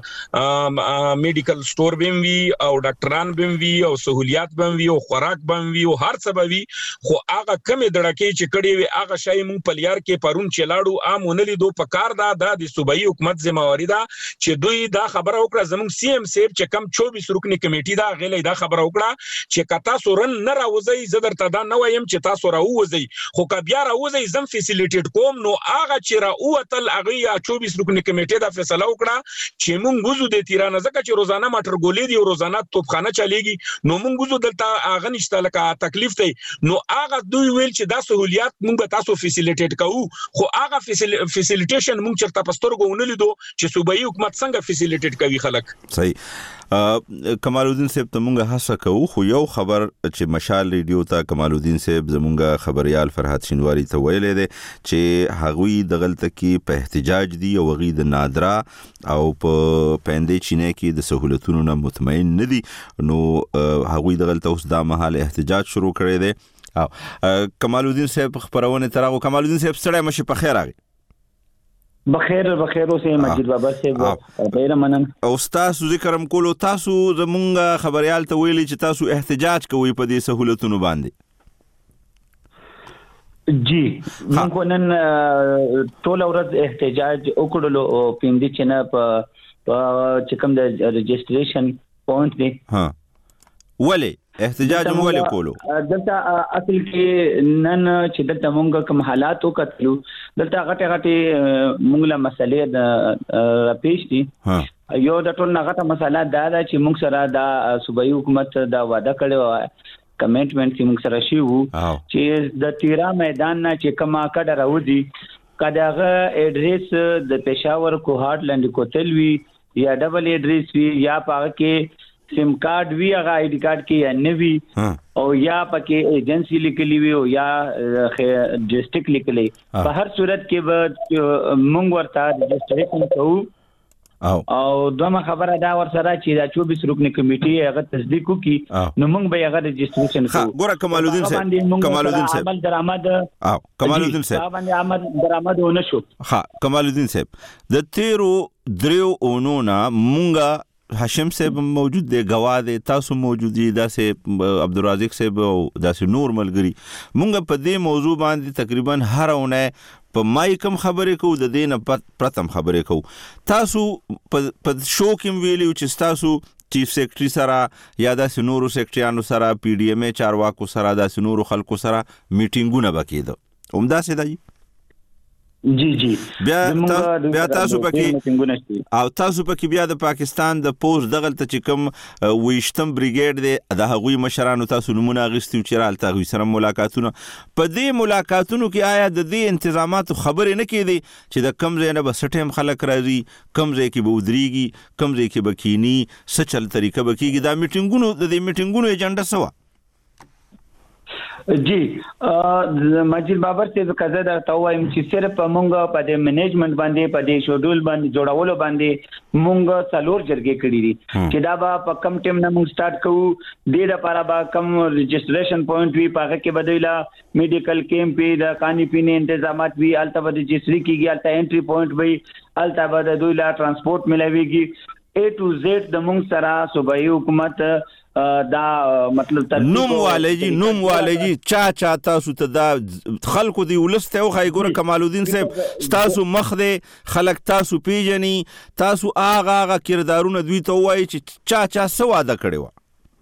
به میډیکل سٹور بیم وي او ډاکټران بیم وي او سہولیات بیم وي او خوراک بیم وي او هر څه به وي خو هغه کم دړکې چې کړي وي هغه شای موږ پلیار کې پرون چلاړو امونلی دو پکار دا د صوبایي حکومت ذمہواری ده چې دوی دا خبره وکړه زموږ سی ام سیف چې کم چوبیس رکنی کمیټه دا غل دا خبره وکړه چې کتا سورن نه راوځي زه درته دا نه وایم چې تاسو راوځي خو که بیا راوځي زم فیسیلیټیټ کوم نو هغه چې راوتل هغه یا چوبیس رکنی کمیټه دا فیصله وکړه چې مونږ وزو د تیرانه ځکه چې روزانه ماټر ګولې دی او روزانه توپخانه چلیږي نو مونږ وزو دلته هغه نشته لکه تکلیف دی نو هغه دوی ویل چې دا سہولیات مونږ تاسو فیسیلیټیټ کوو خو هغه فیسیلیټیشن مونږ چرته پسترګو ونلیدو چې صوبایي حکومت څنګه فیسیلیټیټ کوي خلک. صحیح کمال الدین صاحب ته مونږ هڅه کوو خو یو خبر چې مشال ریډیو ته کمال الدین صاحب زمونږ خبريال فرحت شینواری ته ویلې ده چې هغوی د غلطه کې په احتجاج دي او غي د نادرا او په پندې چینه کې د سہولتونو نه مطمئن نه دي نو هغوی د غلطه اوس د محل احتجاج شروع کړی دی او کمال الدین صاحب خبرونه ترغه کمال الدین صاحب سره مشه په خیر راغی بخیر بخیر اوسه مجید بابا صاحب ډیر مننه او تاسو ذکرم کولو تاسو زمونږ خبريال ته ویلي چې تاسو احتجاج کوئ په دې سہولتونو باندې جی موږ نن ټول ورځ احتجاج وکړلو او پیندي چې نه په چې کوم د رجسټریشن پوینټ دی. ها ولې احتجاج ولې کولو؟ دلته اصل کې نن چې دلته مونږ کوم حالات وکړو دلته غټه غټه مونږ له مسلې د پیش دي. یو د ټول غټه مسله دا ده چې مونږ سره د صوبایي حکومت دا وعده کړو کمټمنټ چې مونږ سره شي وو چې د تیرا میدان نه چې کما کډه راوځي کداغه اډریس د پېښور کوهاټ لاندې کوتل وی یا ډبل اډریس وی یا پاګه کې سیم کارت وی هغه آی ډی کارت کې یا نوی او یا پکې ایجنسی لیکلی وی او یا ډیسټریکټ لیکلی. په هر صورت کې به مونږ ورته رجسټریشن کوو او دومره خبره دا ور سره چې دا چوبیس رکنی کمیټي هغه تصدیق وکي نو مونږ به هغه رجسټریشن کوو. ګوره کمال الدین صاحب کمال الدین صاحب عمل درآمد او کمال الدین صاحب باندې عمل درآمد ونه شو. ها کمال الدین صاحب د تیرو دریو اونونه مونږه هاشم صاحب موجود دی گواه دی تاسو موجود دي داسې عبدالرازق صاحب او داسې نور ملګری مونږ په دې موضوع باندې تقریبا هر اونه په مایکم خبرې کوو د دې نه پرتم خبرې کوو. تاسو په شو کې ویلو چې تاسو چیف سیکرټری سره یا داسې نورو سیکرټریانو سره پی ډی ایم ای چارواکو سره داسې نورو خلکو سره میټینګونه وکړي همداسې دی. جی جی بیا بیا تاسو پکې او تاسو پکې بیا د پاکستان د پوز دغلت چې کوم ویشتم بریګیډ دی د هغوی مشرانو تاسو نمونه اخیستي چې رالته هغوی سره ملاقاتونه په دې ملاقاتونو کې آیا د دې انتظاماتو خبرې نه کېدی چې د کم ځای نه به څه ټایم خلک راځي کم ځای کې به ودرېږي کم ځای کې به کینی څه چل طریقه به کېږي دا میټینګونو د دې میټینګونو ایجنډا څه وه؟ جی مجید بابر سے کزه دا توایم چې صرف مونږ په دې منیجمنت باندې په دې شیډول باندې جوړولو باندې مونږ څلور جرګې کړې دي چې دا به په کم ټیم نه مونږ سٹارټ کوو. دې لپاره به کم رجسټریشن پوینټ وی پاګه کې بدایلا میډیکل کیمپ د کانی پینې انتظامات وی الته به رجسټری کیږي الته انټری پوینټ وی الته به د دوی لا ترانسپورت ملويږي A to Z د مونږ سره صوبایي حکومت دا مطلب تر نوم والي نوم والي چا چا تاسو ته دا خلکو دی ولسته او خای ګوره کمال الدین صاحب تاسو مخ دی خلک تاسو پیژني تاسو اغه اغه کردارونه دوی ته وایي چې چا چا څه واده کړی و.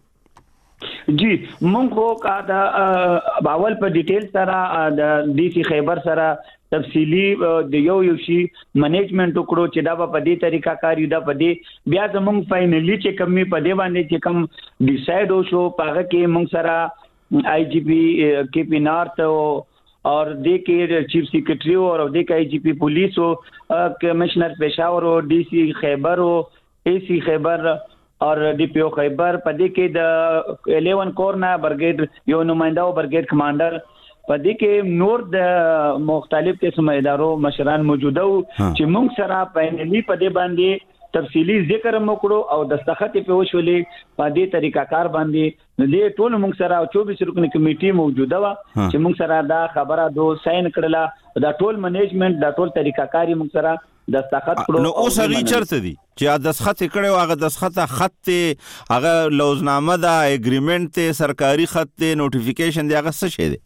جی مونږ خو کا دا باول په ډیټیل سره د ډي سي خیبر سره تفصیلی د یو یو شی منیجمنت وکړو چې دا په دې طریقه کاری دا په دې بیا زموږ فائنلی چې کمی په دې باندې چې کم ډیسایډ وشو پاګه کې مونږ سره آی جی پی کې پی نارت اور دې کې چیف سیکرټری او دې کې آی جی پی پولیس او کمشنر پېښور او ډي سي خیبر او اے سی خیبر اور ڈی پی او خیبر پدې کې د الیون کورنا برګیډ یو نمائنده او برګیډ کمانډر پدې کې نور د مختلف قسم ادارو مشران موجوده وو چې موږ سره پاینلی پدې باندې تفصیلی ذکر وکړو او دستخط په وشولې پدې طریقہ کار باندې دې ټول موږ سره چوبیس رکنی کمیټي موجوده وا چې موږ سره دا خبره دو ساين کړله دا ټول منیجمنت دا ټول طریقہ کاری موږ سره دستخط کړو. نو اوس هغه چرته دي چې دستخط کړو هغه دستخط خط ته هغه لوزنامه دا اګریمنت ته سرکاري خط ته نوټیفیکیشن دی هغه څه شي دی؟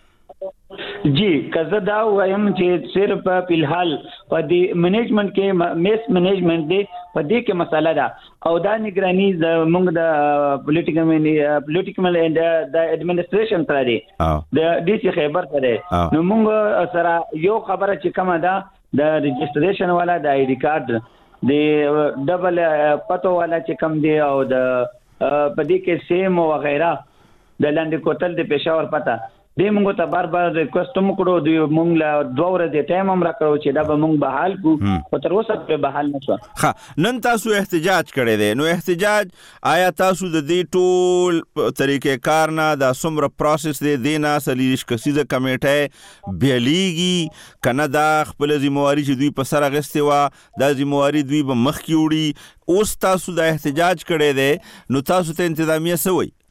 جی کزه دا وایم چې صرف په الحال په دې منیجمنت کې میس منیجمنت دی په دې کې مسله ده او دا نگرانی د موږ د پولیټیکل پولیټیکل اند د اډمنستریشن تر دی د ډي سي خیبر سره نو موږ سره یو خبره چې کومه ده د رجسټریشن والا د آی ډی کارت د ډبل پتو والا چې کم دی او د پدې کې سیم او وغیرہ د لاندې کوتل د پېښور پتا دې موږ ته بار بار ریکوست وکړو دوی موږ لا دوه ورځې ټایم هم راکړو چې دا به موږ بحال کو او تر اوسه په بحال نشو. ښه نن تاسو احتجاج کړی دی نو احتجاج آیا تاسو د دې ټول طریقې کار نه د څومره پروسس دی دینا سلیش کسیزه کمیټه بیلیږي کنه دا خپل ذمہواری چې دوی په سر اغستې وا دا ذمہواری دوی به مخ کې وړي اوس تاسو د احتجاج کړی دی نو تاسو ته انتظامیه څه وایي؟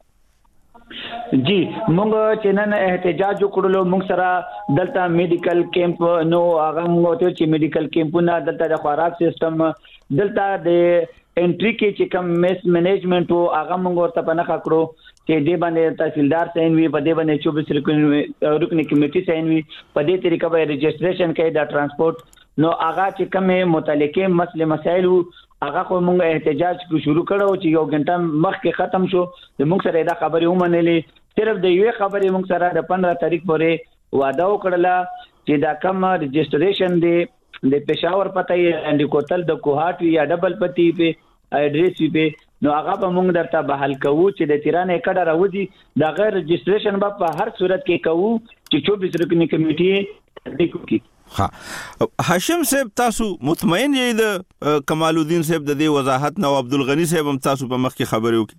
جی موږ چې نن احتجاج وکړلو موږ سره دلته میډیکل کیمپ نو هغه موږ ته چې میډیکل کیمپونه دلته د خوراک سیستم دلته د انټری کې چې کوم میس منیجمنت او هغه موږ ورته پنه کړو چې دې باندې تحصیلدار سین وی په دې باندې چوبیس رکنی کمیټي سین وی په دې طریقه به رجسټریشن کوي د ترانسپورت نو هغه چې کومه متعلقه مسله مسایل هغه خو موږ احتجاج کو شروع کړو چې یو غنټه مخکې ختم شو د موږ سره دا خبرې ومنلې صرف د یوې خبرې موږ سره د پندرہ تاریخ پورې وعده وکړه چې دا کوم رجسټریشن دی د پېښور پته یې انډ کوتل د کوهات یا ډبل پتی په اډریس په نو هغه به موږ درته بحال کوو چې د تیرانه کډه راوځي دا غیر رجسټریشن به په هر صورت کې کوو چې چوبیس رکنی کمیټې تصدیق وکړي. ها هاشم صاحب تاسو مطمئن یې د کمال الدین صاحب د دې وضاحت نو عبدالغنی صاحب هم تاسو په مخ کې خبرې وکړي؟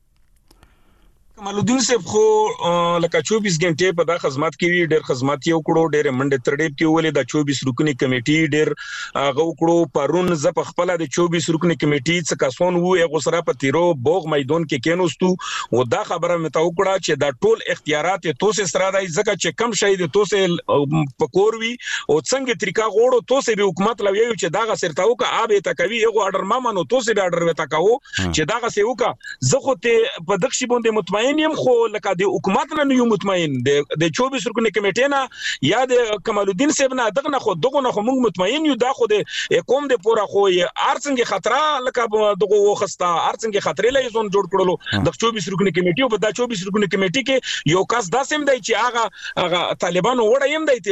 کمال الدین صاحب خو لکه چوبیس غنټې په دا خدمات کې وی ډېر خدمات یې وکړو ډېر منډه ترډې کې ولې د چوبیس رکنی کمیټې ډېر هغه وکړو پرون ز په خپل د چوبیس رکنی کمیټې څخه کسون وو هغه سره په تیرو بوغ میدان کې کېنوستو او دا خبره مې تا وکړه چې دا ټول اختیارات توسه سره دای ځکه چې کم شي د توسه پکور وی او څنګه طریقہ غوړو توسه به حکومت لوي چې دا غسرتاو کا آب ته کوي هغه اورډر ما منو توسه به اورډر وتا کاو چې دا غسه وکا زه خو ته په دښي باندې مطمئن یم خو لکه د حکومت نه یو مطمئن د چوبیس رکنی کمیټې نه یا د کمال الدین صاحب نه دغه نه خو دغه نه خو موږ مطمئن یو دا خو د قوم د پورا خو ارڅنګ خطر لکه دغه وخستا ارڅنګ خطرې لای زون جوړ کړلو د چوبیس رکنی کمیټې په د چوبیس رکنی کمیټې کې یو کس داسم دی چې هغه هغه طالبانو وړه يم دی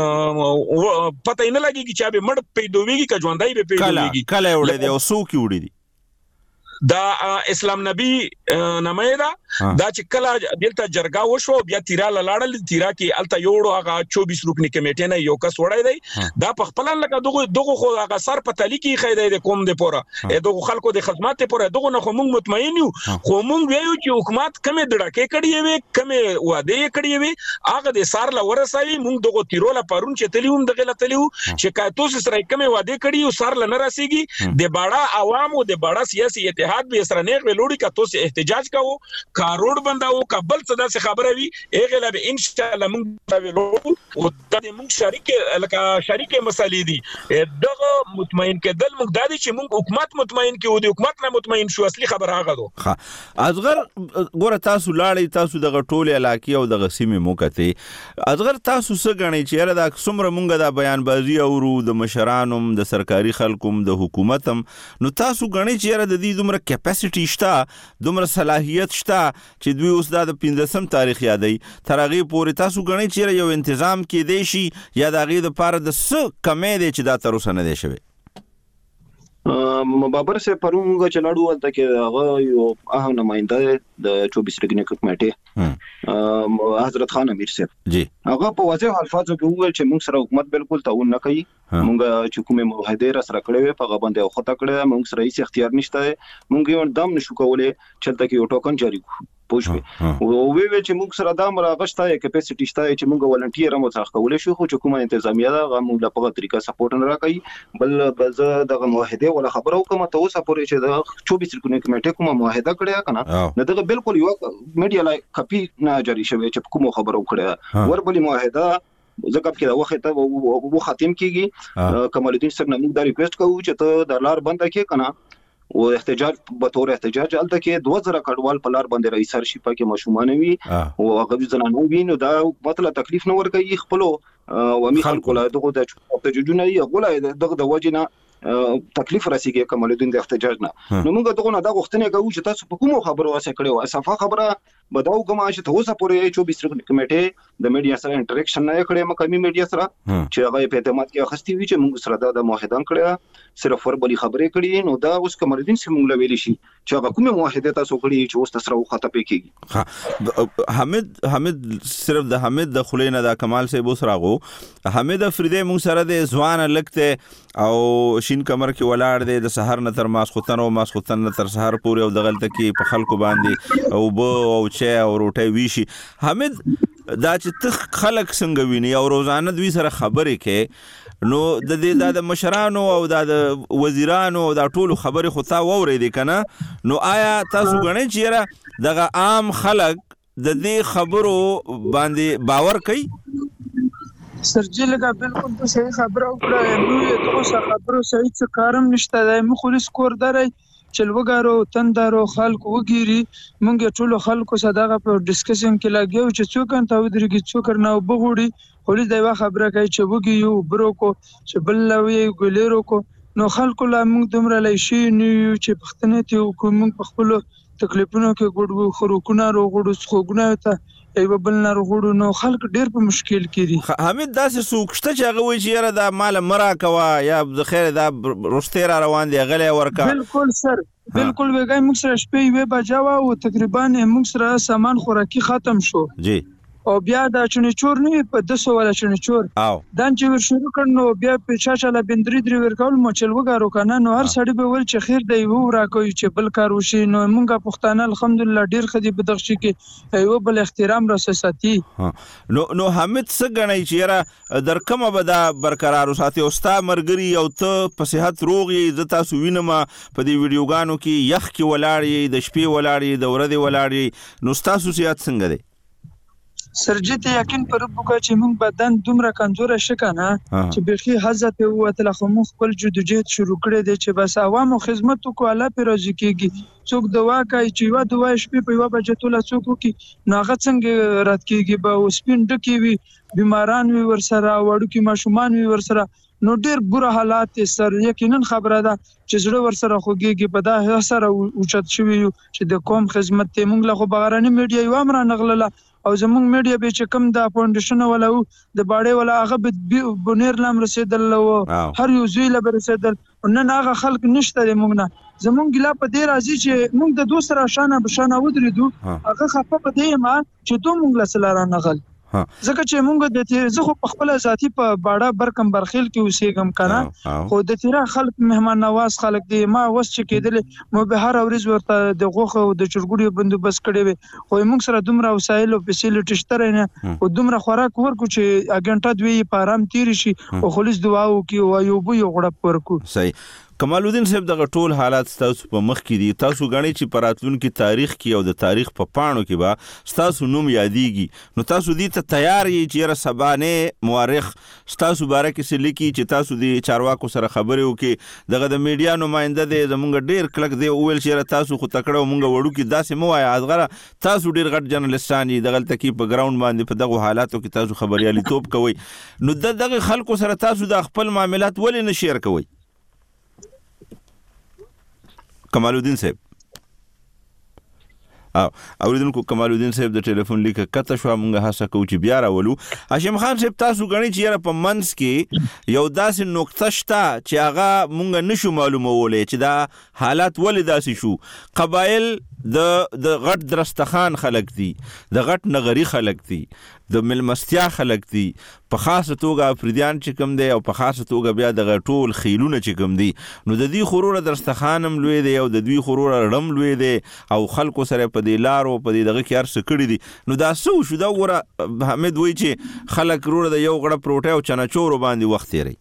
ته پته نه لګي چې به مړ پیدويږي که ژوندۍ به پیدويږي کله وړه دی او سو کی وړي دي دا اسلام نبی نمایدا دا چې کله دلته جرګه وشو بیا تیرا لاړل تیرا کې الته یوړو هغه چوبیس رکنی کمیټې نه یو کس وړای دی دا په خپل لکه دغه دغه خو هغه سر په تلی کې خیدای د کوم د پوره دغه خلکو د خدمات پوره دغه نه خو موږ مطمئن یو خو موږ ویو چې حکومت کمه دړکې کړی وي کمه واده کړی وي هغه د سار لا ورسوي موږ دغه تیروله پرون چې تلیوم دغه لتلیو چې کاتوس سره کمه واده کړی او سار لا نه راسيږي د باړه عوامو د باړه سیاسي اتحاد به سره نه غلوړي کا توس احتجاج کاو کاروڑ بنداو کابل صدا سے خبره وی اغه لا ان شاء الله موږ ویلو او د موږ شریک لکه شریک مسالې دي دغه مطمئن کېدل موږ د دې چې موږ حکومت مطمئن کې او د حکومت نه مطمئن شو اصلي خبره هغه دو ها اصغر ګوره تاسو لاړې تاسو دغه ټوله علاقې او دغه سیمه موکته اصغر تاسو څه غنئ چې را د څومره موږ د بیان بازی اورو د مشرانم د سرکاري خلکوم د حکومتم نو تاسو غنئ چې را د دې دومره کیپاسټي شته دومره صلاحیت شته چې دوی اوس د پنځم تاریخ یادای تر هغه پورې تاسو غنئ چې یو تنظیم کې دی شي یا د هغه لپاره د څه کمې دی چې دا تر اوسه نه دی شوی بابر سے پرونګه چلاړو ولته کې هغه یو اهم نماینده د چوبیس رکنی کمیټې حضرت خان امیر صاحب جی هغه په واضح الفاظو کې وویل چې موږ سره حکومت بالکل تعاون نه کوي موږ چې کومه معاهده را سره کړې وي په غوښنه او خطا کړې موږ سره هیڅ اختیار نشته موږ یو دم نشو کولای چې تل کې یو ټوکن جاری کو پوښتنه او وی وی چې موږ سره د مراغشته کیپاسټی شته چې موږ ولنټیر مو څخه کولای شو خو چې کومه انتظامیه دا موږ په طریقه سپورټ نه راکړي بل بل دغه معاهده ولا خبرو کومه ته اوسه پورې چې د چوبیس رکنی کمیټې کومه معاهده کړې کنه نه دغه بالکل یو میډیا لای کپی نه جاری شوی چې کومه خبرو کړې وربلې معاهده زکه کې دا وخت ته وو ختم کیږي کمال الدین صاحب نه موږ دا ریکوست کوو چې ته د لار بند کې کنه او احتجاج به تور احتجاج الته کې دوه زره کډوال په لار باندې رئیس سرشي پکې مشومان وي او هغه ځنانو وینو دا مطلب تکلیف نه ورکوي خپل او می خلکو له دغه د احتجاجونه یې غوړای دغه د وجنه تکلیف راسیږي کمال الدین د احتجاج نه نو موږ دغه نه دا غوښتنه کوو چې تاسو په کومو خبرو واسه کړو صفه خبره بداو کوم چې تاسو پورې چوبیس رکنی کمیټې د میډیا سره انټریکشن نه کړې مقامی میډیا سره چې هغه په اعتماد کې اخستي وي چې موږ سره د معاهده کړې صرف وربلي خبرې کړې نو دا اوس کمال الدین سره موږ ویل شي چې هغه کومه معاهده تاسو کړې چې اوس تاسو خطا پکېږي ها حمید حمید صرف د حمید د خلینا د کمال سے بوس راغو حمید افریدی موږ سره د ځوان لکته او شین کمر کې ولاړ دی د سحر نه تر ماسختن او ماسختن نه تر سحر پورې او دغلت کې په خلکو باندې او بو او چا او روټي ویشي حمید دا چې تخ خلک څنګه ویني او روزانه دوی سره خبرې کې نو د دې د مشرانو او د وزیرانو او د ټولو خبرې خو تا ووري کنه نو آیا تاسو غنئ چې دغه عام خلک د دې خبرو باندې باور کوي سرجل کا بالکل تو صحیح خبره وکړه نو ته څه خبرو صحیح څه کارم نشته د مخلص کور درې چلوګارو تندارو خلکو وګيري مونږ ټول خلکو صداقه په ډیسکشن کې لاګیو چې څوک ته ودرېږي څوک نه وبغوړي پولیس دا خبره کوي چې وګیو برو کو چې بل لوي ګلیرو کو نو خلکو لا موږ دومره لای شي نو چې پښتنه ته کوم په خپل تکلیفونو کې ګډو خروکونه روغړو خوګونه ته ایو بل نه روغړو نو خلک ډیر په مشکل کې دي حمید داسې سوکشته چې هغه وایي چې یاره دا مال مرا کوا یا د خیر دا رستې را روان دی غلې ورکا بالکل سر بالکل وګای موږ سره شپې وې بجاوه او تقریبا موږ سره سامان خوراکي ختم شو جی او بیا دا چونی چور نه په دو سو ولا چونی چور او دان چې ور شروع کړنو بیا په چاچاله بندري درې ورکول مو چل وګارو کنه نو هر سړی به ول چې خیر دی وو را کوي چې بل کار وشي نو مونږه پښتانه الحمدلله ډیر خدي په دغه شي کې ایو بل احترام را ساتي نو نو حمید څه غنی چې را در کومه به دا برقرار وساتي او ستا مرګري او ته په صحت روغ یې زتا سو وینم په دې ویډیوګانو کې یخ کې ولاړې د شپې ولاړې د ورځې ولاړې نو تاسو صحت څنګه دی سرجیت یقین پر بوکا چې موږ بدن دومره کمزور شکنه چې بخي حضرت او تل خو خپل جدوجہد شروع کړی دی چې بس عوامو خدمت کو الله پر راضي کیږي څوک دوا کوي چې وا دوا شپې په یو بجې توله څوک کی ناغه څنګه رات کیږي به وسپین ډکی وي بیماران وي ورسره وړو کې ماشومان وي ورسره نو ډیر بره حالات سر یقینا خبره ده چې زړه ورسره خوږيږي په دا سره اوچت شوی چې د قوم خدمت ته موږ له بغارانه میډیا یو امر نغله او زموږ میډیا به چې کم د فاونډیشن ولا د باړې ولا هغه بنیر لام رسیدل او هر یو زوی له رسیدل نن هغه خلک نشته موږ نه زموږ ګلا په دې راځي چې موږ د دوسرا شانه بشانه ودرېدو هغه خپه په دې ما چې دوه موږ له سلاره نغل ځکه چې موږ د تیر زه خو خپل ذاتی په باړه برکم برخیل کې اوسېګم کنه خو د تیر خلک مهمان نواز خلک دي ما وس چې کېدل مو به هر ورځ ورته د غوخه او د چرګوړي بندوبست کړي وي خو موږ سره دومره وسایل او فیسیلیټی شته نه او دومره خوراک ورکو چې اګنټه دوی په آرام تیر شي او خالص دعا وکي او یو بو یو غړپ ورکو صحیح کمال الدین صاحب دغه ټول حالات تاسو په مخ کې دي تاسو غني چې پراتلونکو تاریخ کې او د تاریخ په پاڼو کې با تاسو نوم یادېږي نو تاسو دې ته تیار یې چې را سبانه مورخ تاسو باره کې سلیکي چې تاسو دې چارواکو سره خبرې وکي دغه د میډیا نماینده دې زمونږ ډیر کلک دی اول چې تاسو خو تکړه مونږ وړو کې داسې مو وای ازغره تاسو ډیر غټ جرنالستان دي دغه تکي په ګراوند باندې په دغه حالاتو کې تاسو خبريالي توپ کوي نو دغه خلکو سره تاسو د خپل معاملات ولې نه شیر کوي کمال الدین صاحب او اوریدونکو کمال الدین صاحب د ټلیفون لیک کته شو موږ هڅه کوو چې بیا راولو هاشم خان صاحب تاسو غني چې یاره په منس کې یو داسې نقطه شته چې هغه موږ نشو معلومولې چې دا حالات ولې داسې شو قبایل د د غټ درستخان خلک دي د غټ نغری خلک دي د ملمستیا خلک دي په خاصه توګه افریدیان چې کوم دی او په خاصه توګه بیا د غټول خیلونه چې کوم دي نو د دې خورور درستخانم لوی دی او د دوی خورور رم لوی دی او خلکو سره په دې لارو په دې دغه کې ارس کړی دي نو دا سو شو دا وره حمید وای چې خلک رور د یو غړ پروټه او چنچورو باندې وخت یې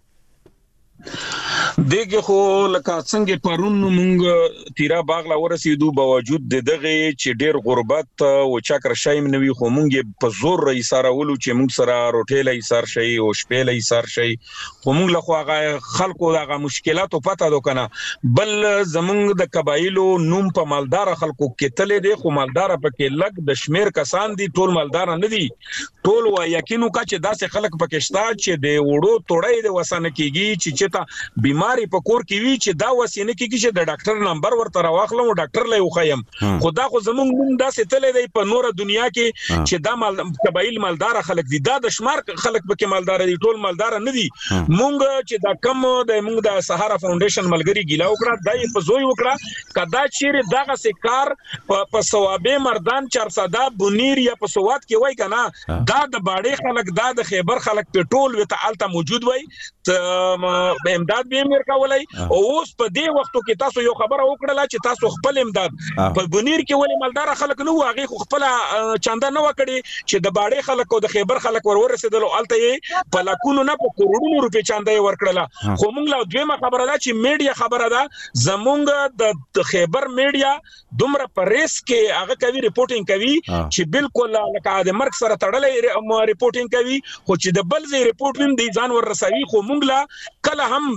دغه خو لکه څنګه پرون مونږ تیرا باغ لا ورسېدو باوجود د دغه چې ډیر غربت او چاکر شایم نوي خو مونږ په زور رئیس راولو چې مونږ سره روټیل ایثار شي او شپېل ایثار شي خو مونږ له خو هغه خلکو دغه مشکلات او پته دو کنه بل زمونږ د قبایلو نوم په مالدار خلکو کې تلې دي خو مالدار پکې لګ د شمیر کسان دي ټول مالدار نه دي ټول و یقینو کا چې داسې خلک پکې شته چې د وړو توړې د وسانه کېږي چې چېتا بیماری په کور کې وی چې دا وسینه کې چې د ډاکټر نمبر ورته راوخلم او ډاکټر له وخیم خدا خو زمونږ موږ داسې تلې دی په نور دنیا کې چې دا مال قبایل مالدار خلک دي دا د شمار خلک پکې مالدار دي ټول مالدار نه دي موږ چې دا کم د موږ د سهارا فاونډیشن ملګری ګیلا وکړه دای په زوی وکړه کدا چیرې دغه سکار په ثوابه مردان چارساده بنیر یا په سواد کې وای کنه دا د باړې خلک دا د خیبر خلک په ټول وته الته موجود وای ته امداد به امر کولای او اوس په دې وختو کې تاسو یو خبره وکړه چې تاسو خپل امداد په بنیر کې ولې مالدار خلک نو هغه خپل چاندا نه وکړي چې د باړې خلک او د خیبر خلک ور ورسېدل او الته په لکونو نه په کروڑونو روپې چاندا ورکړه خو موږ لا دویمه خبره ده چې میډیا خبره ده زمونږ د خیبر میډیا دومره پریس کې هغه کوي ریپورتینګ کوي چې بالکل لکه د مرګ سره تړلې ریپورتینګ کوي خو چې د بل ځای ریپورت ویم دی ځان ور رسوي خو موږ لا کله هم د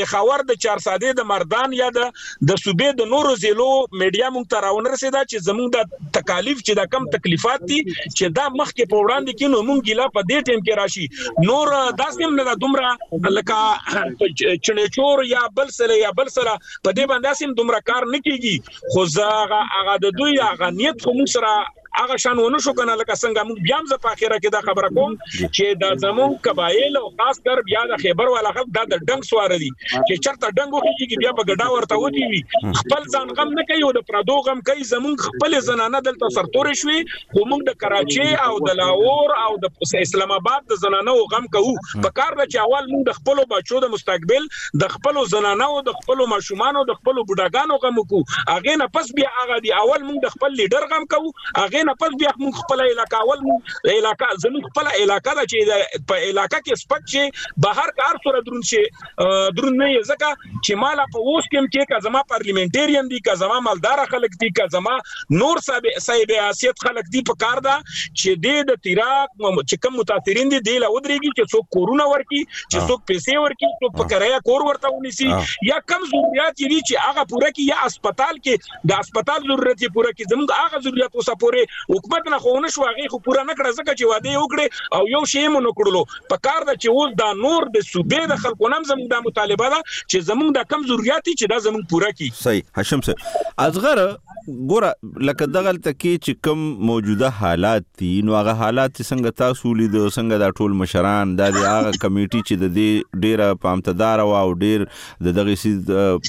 پیښور د چارساده د مردان یا د د صوبې د نورو ضلعو میډیا مونږ ته راونه رسیدا چې زمونږ د تکالیف چې د کم تکلیفات دي چې دا مخکې په وړاندې کې نو مونږ ګیلا په دې ټیم کې راشي نور داسې هم نه دومره لکه چنچور یا بل سره یا بل سره په دې باندې سیم دومره کار نه کیږي خو زغه هغه د دوی هغه نیت خو موږ سره هغه شان ونه شو کنه لکه څنګه موږ بیا هم ز په اخره کې دا خبره کوم چې د زمون قبایل او خاص کر بیا د خیبر والا خلک دا د ډنګ سوار دي چې چرته ډنګ وکړي بیا په ګډا ورته ودی وي خپل ځان غم نه کوي او د پردو غم کوي زمون خپل زنانه دلته سرتور شوي خو موږ د کراچي او د لاهور او د اسلام آباد د زنانه غم کوو په کار چې اول موږ د خپل بچو د مستقبل د خپل زنانه او د خپل ماشومان او د خپل بډاګانو غم کوو اغه نه پس بیا هغه دی اول موږ د خپل لیډر غم کوو اغه نه پس بیا موږ خپل علاقہ ول علاقہ زموږ خپل علاقہ دا چې په علاقہ کې سپک چې بهر کار سره درون شي درون نه ځکه چې مال په اوس کې چې کا زما پارلیمنټریان دي کا زما مالدار خلک دي کا زما نور صاحب صاحب حیثیت خلک دي په کار دا چې د تیرا چې کوم متاثرین دي د لودريږي چې څوک کورونا ورکی چې څوک پیسې ورکی څوک په کرایه کور ورته ونیسي یا کم ضرورت دي چې هغه پوره کی یا هسپتال کې د هسپتال ضرورت یې پوره کی زموږ هغه ضرورت اوسه پوره حکومت نه خو نه شو هغه خو پوره نه کړ ځکه چې واده وکړي او یو شی مونږ کړلو په کار د چې اوس دا نور د صوبې د خلکو نام زموږ د مطالبه ده چې زموږ د کم ضرورت چې دا زموږ پوره کی صحیح هاشم صاحب ازغره ګوره لکه دغه تکي چې کم موجوده حالات دي نو هغه حالات څنګه تاسو لید څنګه دا ټول مشران د هغه کمیټي چې د دې ډیره پامتدار او ډیر د دغه سي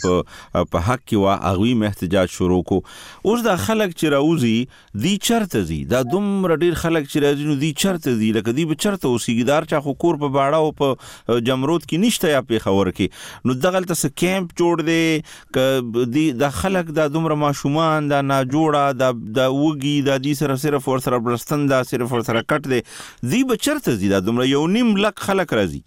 په حق کې وا اغوي احتجاج شروع کو اوس دا خلک چې راوځي دی چرته زی دا دومره ډیر خلک چې راځي نو دی چرته زی لکه دی به چرته اوسېګدار چا خو کور په باړه او په جمرود کې نشته یا په خبر کې نو دغه تاسو کیمپ جوړ دی ک دی د خلک دا دومره ماشومان دا نه جوړه دا د وګي د دې سره صرف ور سره برستن دا صرف ور سره کټ دی دی به چرته زی دا دومره یو نیم لک خلک راځي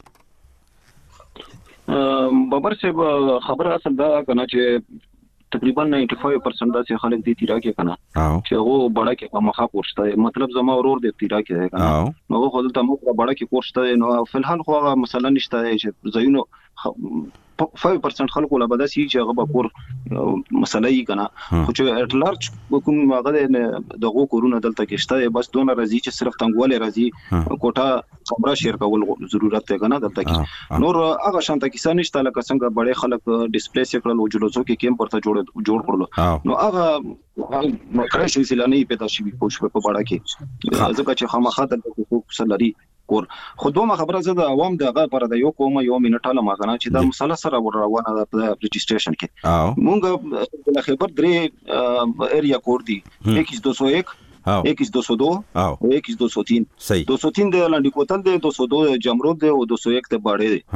بابر صاحب خبره اصل دا کنه چې تقریبا پنځه پنځه پرسنټ داسې خلک دي تیرا کې کنه چې هغه بڑا کې په مخه پورشته مطلب زما ورور دی تیرا کې کنه نو خو دلته موږ بڑا کې پورشته نو فلحال خو هغه مثلا نشته چې زینو پنځه پرسنټ خلکو لا بده سي چې هغه به کور مسله یې کنه خو چې اټ لارج کوم هغه دغه کورونه دلته کې شته بس دونه راځي چې صرف تنګواله راځي کوټه خبره شیر کول ضرورت دی کنه دلته کې نور هغه شانته کیسه نشته لکه څنګه بڑے خلک ډیسپلیس کړل او جلوسو کې کیمپ ورته جوړ جوړ کړل نو هغه کراشي سیلانی پیدا شي په په بڑا کې ځکه چې خامخا د حقوق سلري کور خو دوه خبره زه د عوام دغه پر د یو کومه یو منټه له ماغنه چې دا مسله سره روانه ده په رجسټریشن کې مونږ د خبر درې ایریا کوډ دی اکس دو سو ایک اکس دو سو دو او اکس دو سو تین دو سو تین د لاندې کوتل دی دو سو دو جمرود دی او دو سو ایک ته باړې دی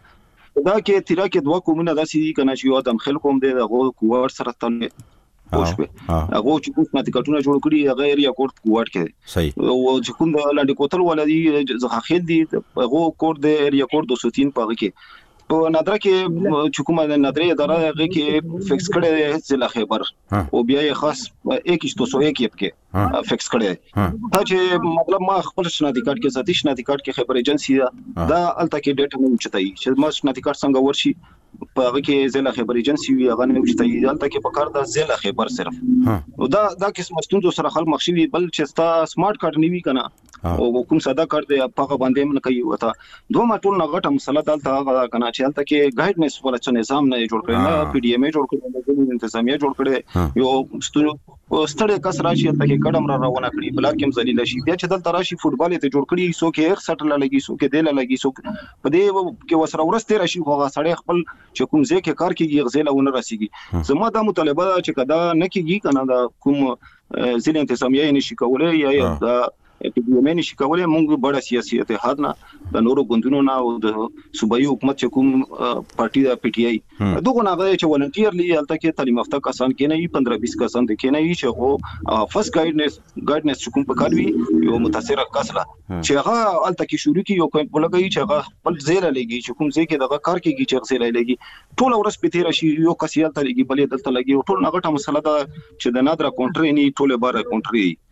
دا کې تیرا کې دوه کومونه داسې کنه چې یو د خلک کوم دی د غو کوور سره تل پوښبه هغه چې کوم ماتیکټونه جوړ کړی هغه ایریا کوډ کوډ کې صحیح او چې کوم د لاندې کوتل ولدي ځخاخیل دي هغه کوډ د ایریا کوډ دو سو تین پاره کې په نادره کې چې کومه د نادره اداره هغه کې فکس کړي ضلع خیبر او بیا یې خاص اکس دو سو ایک یې کې فکس کړي دا چې مطلب ما خپل شناختی کارت کې ذاتی شناختی کارت کې خبر ایجنسی دا الته کې ډیټا مو چتای چې ما شناختی کارت څنګه ورشي په هغه کې ضلع خیبر ایجنسی وی هغه نو چتای الته کې په کار د ضلع خیبر صرف او دا دا قسم ستونزو سره خلک مخ شي بل چې ستا سمارټ کارت نیوي کنه او کوم ساده کارت دی په هغه باندې من کوي وته دوه ماټول نه غټه مسله دلته هغه کنه چې الته کې ګایډنس ولڅ نظام نه جوړ کړی نه پی ډی ایم جوړ کړی نه انتظامیه جوړ کړی یو ستونزو ستړي کس راشي ته کې قدم را روانه کړی بلکې هم ذلیل شي بیا چې دلته راشي فوټبال ته جوړ کړی سو کې اکسټ لګي سو کې دل لګي سو په دې کې وسره ورسته راشي خو هغه سړی خپل چې کوم ځکه کار کوي غزل او نه راسيږي زما د مطالبه چې کدا نه کیږي کنه دا کوم ځینې انتظامیه نشي کولای یا د په دې معنی شي کولای موږ بڑا سیاسي اتحاد نه د نورو ګوندونو نه او د صوبایي حکومت چې کوم پارټي د پی ټی آی دغه نه غواړي چې ولنټیرلی الته کې تعلیم یافته کسان کې نه پندرہ بیس کسان د کې نه چې هو فرست ګایډنس ګایډنس کوم په کار وی یو متاثر کسلا چې هغه الته کې شروع کی یو کوم بلګي چې هغه خپل زیل لګي چې کوم ځای کې دغه کار کوي چې زیل لګي ټول ورځ په تیر شي یو کسیال ته لګي بلې دلته لګي ټول نه غټه مسله ده چې د نادره کونټری نه ټول بار کونټری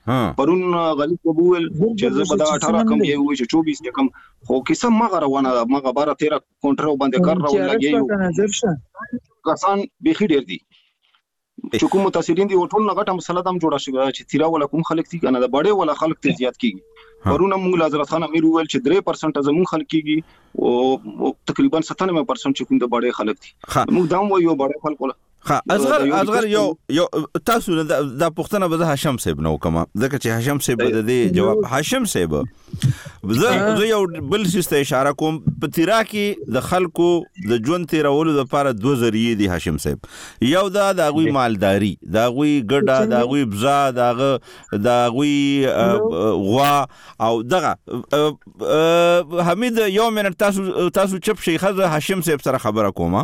پرون غلی قبول چې زه به دا اٹھارہ کم یې وې چې چوبیس کم خو قسم ما غروانه ما بارہ تیرہ کونټر باندې کار راو لګي کسان بيخي ډیر دي چې کوم متاثرین دي ټول نه غټه مسله دم جوړه شوی چې تیرا ولا کوم خلک دي کنه دا بڑے ولا خلک ته زیات کیږي پرونه موږ حضرت خان امیر ویل چې درې پرسنټ زمون خلک کیږي او تقریبا ستانوے پرسنټ چې کوم د بڑے خلک دي موږ دا وایو بڑے خلک ولا ها اصغر اصغر یو یو تاسو دا پښتنه به هاشم صاحب نو کما ځکه چې هاشم صاحب د دې جواب هاشم صاحب زه یو بل څه اشاره کوم په تیرا کې د خلکو د ژوند تیرولو لپاره دوه ذریعہ دي هاشم صاحب یو دا د غوي مالداري دا غوي ګډه دا غوي بزا دا دا غوي غوا او دغه حمید یو منټ تاسو تاسو چپ شي خزه هاشم صاحب سره خبره کومه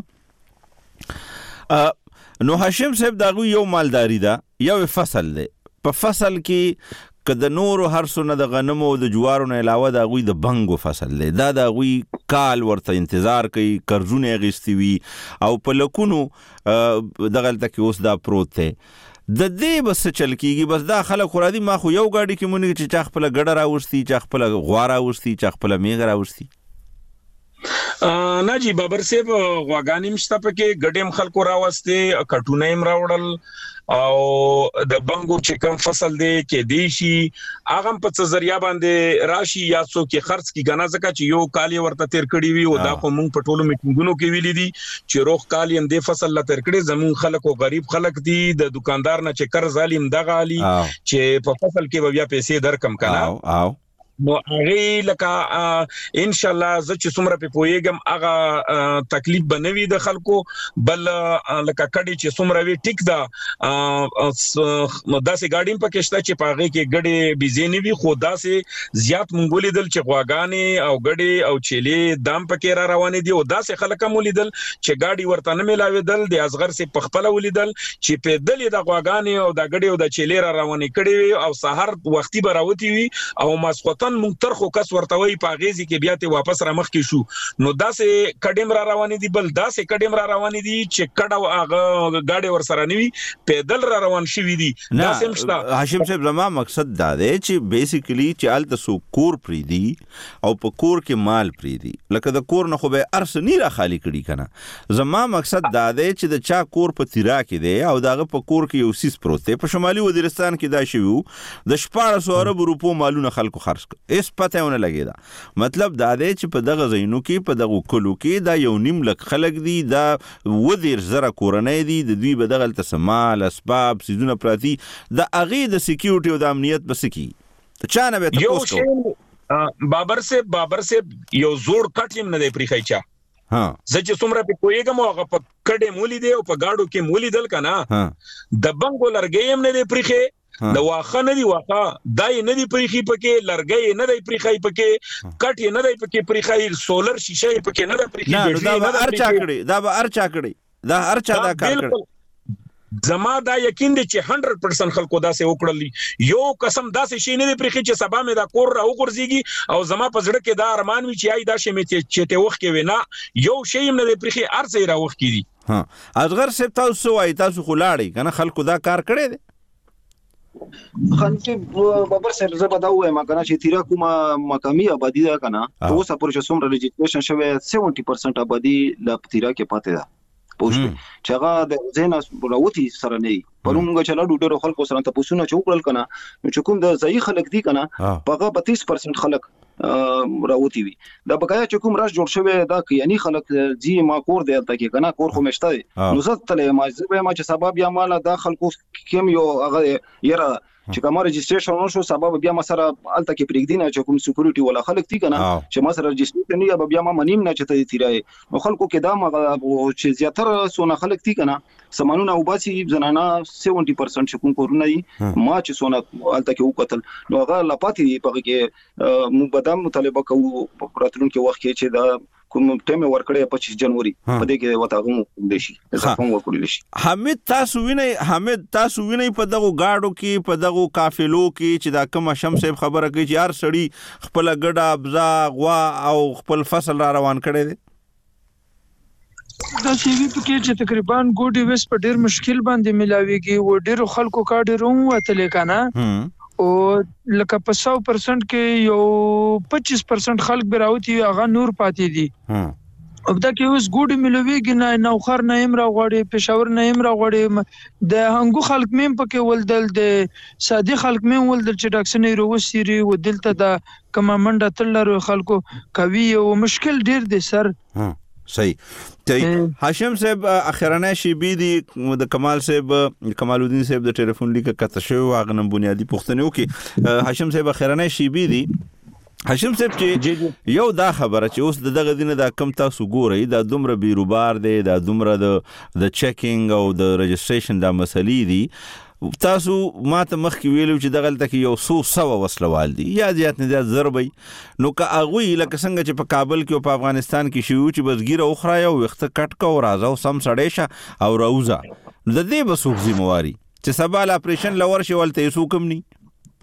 نو هاشم صاحب داغو یو مالداری دا یو فصل دی په فصل کې کده نور هر څونه د غنمو او د جوارو نه علاوه داغوی د بنګو فصل دی دا داغوی کال ورته انتظار کوي قرضونه غستی وي او په لکونو دغلته کې اوس دا پروت دی د دې بس چل کیږي بس دا خلک خو را دي ما خو یو گاډي کې مونږ چې چا خپل ګډه راوستي چا خپل غوا راوستي چا خپل میغ راوستي نه جی بابر صاحب غواګانیم شته پکې ګډیم خلکو راوسته کټونیم راوړل او د بنګو چې کوم فصل دی کې دی شي اغه په څه ذریعہ باندې راشي یا څو کې خرڅ کی غنا زکه چې یو کالی ورته تیر کړی وي او دا خو مونږ په ټولو میټینګونو کې ویلي دي چې روخ کالی هم د فصل لا تیر کړی زمون خلکو غریب خلک دي د دکاندار نه چې قرض ظالم دغه علي چې په فصل کې بیا پیسې در کم کړه او نو هغه لکه ان شاء الله ز چې څومره په پويګم هغه تکلیف بنوي د خلکو بل لکه کډي چې څومره وی ټیک دا داسې ګاډیم پکې شته چې پاغه کې ګډي بيزيني وي خو داسې زیات مونږ لیدل چې غواګانې او ګډي او چيلي دام پکې را روانې دي او داسې خلک هم لیدل چې ګاډي ورته نه ملاويدل د ازغر سي پخپل ولیدل چې په دلې د غواګانې او د ګډي او د چيلي را روانې کړي او سحر وختي براوتی وي او ماسخوتن مونږ تر خو کس ورتوي پاغيزي کې بیا ته واپس را مخ کې شو نو داسې کډیم را روانې دي بل داسې کډیم را روانې دي چې کډه هغه ګاډي ور سره نیوي پیدل را روان شي دي داسې مشته هاشم صاحب زما مقصد دا دی چې بیسیکلی چې الته سو کور پری دي او په کور کې مال پری دي لکه د کور نه خو به ارس نه را خالی کړي کنه زما مقصد دا دی چې د چا کور په تیرا کې دی او داغه په کور کې یو سیس پروت دی په شمالي وزیرستان کې دا شوی د شپږ سوه ارب روپو مالونه خلکو خرڅ اس پته ونه لګی دا مطلب دا دی چې په دغه زینو کې په دغه کلو کې دا یو نیم لک خلک دي دا ودیر زره کورنۍ دي د دوی به دغه تسمال اسباب سيزونه پراتی د اغه د سکیورټي او د امنیت بسکی ته چا نه به تاسو بابر سے بابر سے یو زوړ کټیم نه دی پریخای چا ها زه چې څومره په کویګم هغه په کډه مولې دی او په گاډو کې مولې دل کنه د بنګو لرګیم نه دی پریخه د واخه نه دی واخه دای نه دی پریخي پکې لرګي نه دی پریخي پکې کټ نه دی پکې پریخي سولر شیشه پکې نه دی پریخي دا به ارچا کړي دا به ارچا کړي دا ارچا دا کار کړي زما دا یقین دی چې هندرد پرسنټ خلکو دا سه وکړل یو قسم دا سه شي نه دی پریخي چې سبا مې دا کور را وګرځيږي او زما په زړه کې دا ارمان وی چې آی دا شي مې چې ته وخت کې وینا یو شی نه دی پریخي ارڅ را وخت کې دي ها اصغر سپ تاسو وای تاسو خلاړی کنه خلکو دا کار کړي دي خانتي بابر سره زه بداو وایم کنه چې تیرا کومه مقامی آبادی ده کنه اوس په پروسه سوم رجستریشن شوه سبعین پرسنټ آبادی ل تیرا کې پاتې ده پوښتنه چې هغه د زینا راوتی سره نه پرونګه چې لاډو ډېر خلکو سره ته پوښتنه چوکړل کنه چې کوم د ځای خلک دي کنه هغه بتیس پرسنټ خلک راوتی وي دا بقایا چې کوم راش جوړ شوی دا یعنی خلک جی ما کور دی ته کې کنه کور خو مشته نو زه تل ما زه ما چې سبب یا مال دا خلکو کوم یو هغه یره چې کوم رجستریشن نشو سبب بیا ما سره الته کې پریګدینه چې کوم سکیورټي ولا خلک دي کنه چې ما سره رجستریشن نه بیا ما منیم نه چې ته تیرای نو خلکو کې دا ما چې زیاتره سونه خلک دي کنه سمانونه او باسي زنانا سبعین پرسنټ چې کوم کورونه دي ما چې سونه الته کې وکتل نو هغه لپاتې په کې مو بدام مطالبه کوو په راتلون کې وخت کې چې دا کوم ټیم ورکړی پچیس جنوري په دې کې وتا غو دشي ځکه ورکړل شي حمید تاسو ویني حمید تاسو ویني په دغه گاډو کې په دغه قافلو کې چې دا کوم شمس صاحب خبره کوي چې هر سړی خپل ګډه ابزا غوا او خپل فصل را روان کړي دي دا سی وی پکې چې تقریبا ګوډي وس په ډیر مشکل باندې ملاويږي و ډیر خلکو کا ډیر وته لیکنه او لکه په سو پرسنټ کې یو پچیس پرسنټ خلک به راوتی هغه نور پاتې دي او دا کې اوس ګوډ ملويږي نه نوخر نه امر غوړي پېښور نه امر غوړي د هنګو خلک مم پکې ولدل د سادي خلک مم ولدل چې ډاکسنې روسيري و دلته د کما منډه تللو خلکو کوي او مشکل ډیر دي سر صحیح ته هاشم صاحب اخرانه شی بي دي د کمال صاحب کمال الدین صاحب د ټلیفون لیک کته شو واغنم بنیادی پښتنه وکي هاشم صاحب اخرانه شی بي دي هاشم صاحب چې یو دا خبره چې اوس دغه دینه دا کم تاسو ګورئ دا دومره بیروبار دی دا دومره د د چیکینګ او د رجستریشن دا مسلې دي تاسو ماته مخکې ویلو چې دغه تل یو سو سو وسلوال دي یا زیات نه زیات ضربي نو که هغه لکه څنګه چې په کابل کې او په افغانستان کې شیو چې بس ګیره او خرایا او وخت کټ کا او راځو سم سړېشه او راوزا د دې بسوخ ذمہواری چې سبا اپریشن لور شي ولته یې سوکم ني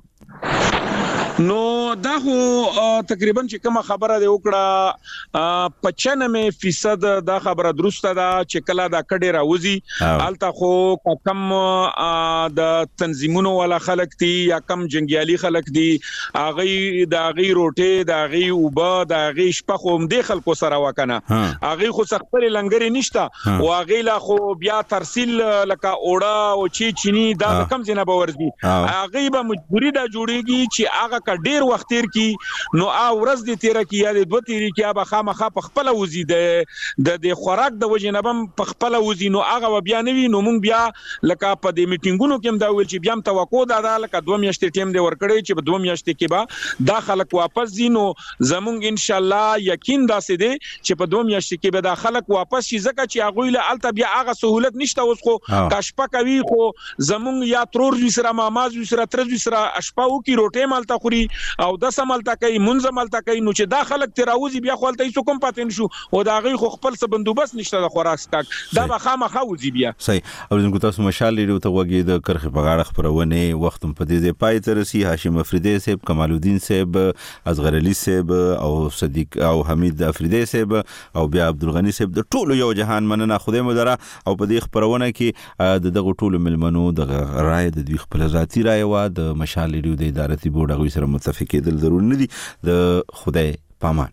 نو دا خو تقریبا چې کومه خبره دی وکړه پچانوي فیصد دا خبره درسته ده چې کله دا کډه راوځي الته خو کم د تنظیمونو ولا خلک دي یا کم جنگیالي خلک دي اغه د اغه روټه د اغه وبا د اغه شپه خو هم د خلکو سره وکنه اغه خو سختري لنګري نشته او اغه لا خو بیا ترسیل لکه اوړه او چی چینی دا کم زینه باورځي اغه به مجبوری دا جوړيږي چې اغه ډیر وخت تیر کی نو ا ورځ دې تیر کی یا د دوه تیر کی ابا خامخه په خپل وزي د د خوراک د وجنبم په خپل وزي نو هغه بیا نوی نو مونږ بیا لکه په د میټینګونو کې هم دا ویل چې بیا هم توقع ده لکه دوه میاشتې ټیم دی ورکړي چې په دوه میاشتې کې به دا خلک واپس زینو زمونږ ان شاء الله یقین داسې دی چې په دوه میاشتې کې به دا خلک واپس شي ځکه چې هغه له الته بیا هغه سہولت نشته اوس خو کاشپه کوي خو زمونږ یا ترور سره ماماز سره ترز سره اشپاو کی روټه مالته خوري او د سمالتا کوي منځمالتا کوي نو چې دا خلک تراوزی بیا خپلته هیڅ کوم پاتین شو او دا غي خو خپل څه بندوبست نشته د خوراک سٹاک دا به خامخا وزي بیا صحیح او زموږ تاسو مشال لري ته وګي د کرخه په غاړه خبرونه وخت په دې پای تر سي هاشم افریدی صاحب کمال الدین صاحب اصغر علي صاحب او صدیق او حمید افریدی صاحب او بیا عبدالغنی صاحب د ټولو یو جهان مننه خوده مدره او په دې خبرونه کې د دغه ټولو ملمنو د رائے د دوی خپل ذاتی رائے و د مشال لري د ادارتي بورډ غوي سره متفق کېدل ضروري نه دي د خدای پامان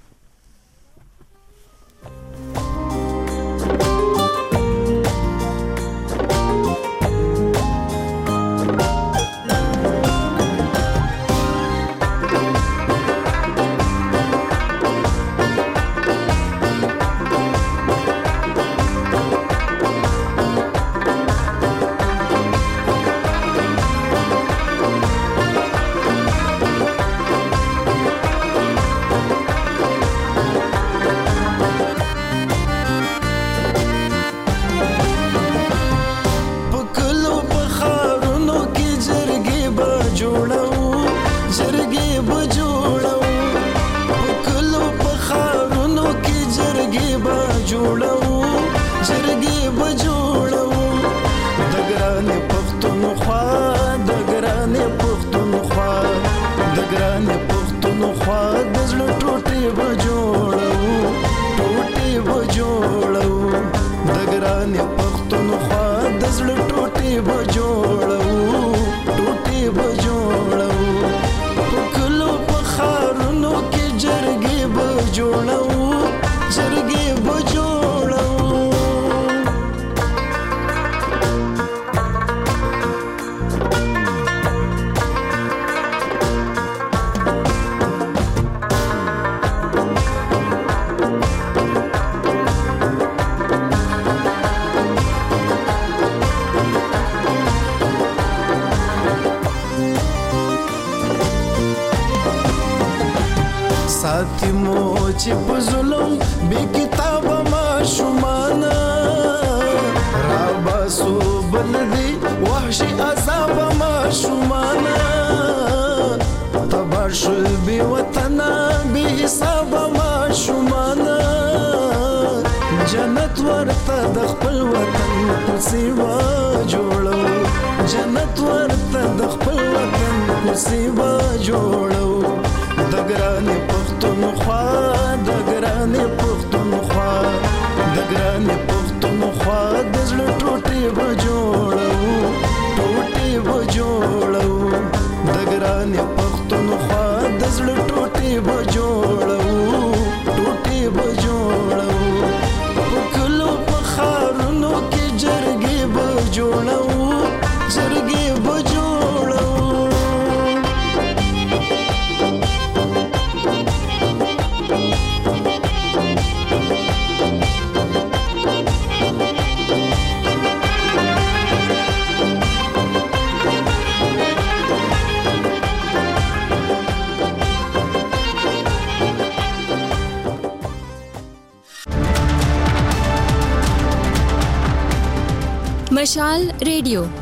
چې په ظلم بے کتاب ما شمانا را باسو بلدی وحشی عذاب ما شمانا تباش بی وطنا بی حساب ما شمانا جنت ورته د خپل وطن کوسیوا جوړو جنت ورته د خپل وطن کوسیوا جوړو د ګران پښتونخوا د ګران پښتونخوا د ګران پښتونخوا د زړه ټوټې به جوړو ټوټې به جوړو مشال ریډیو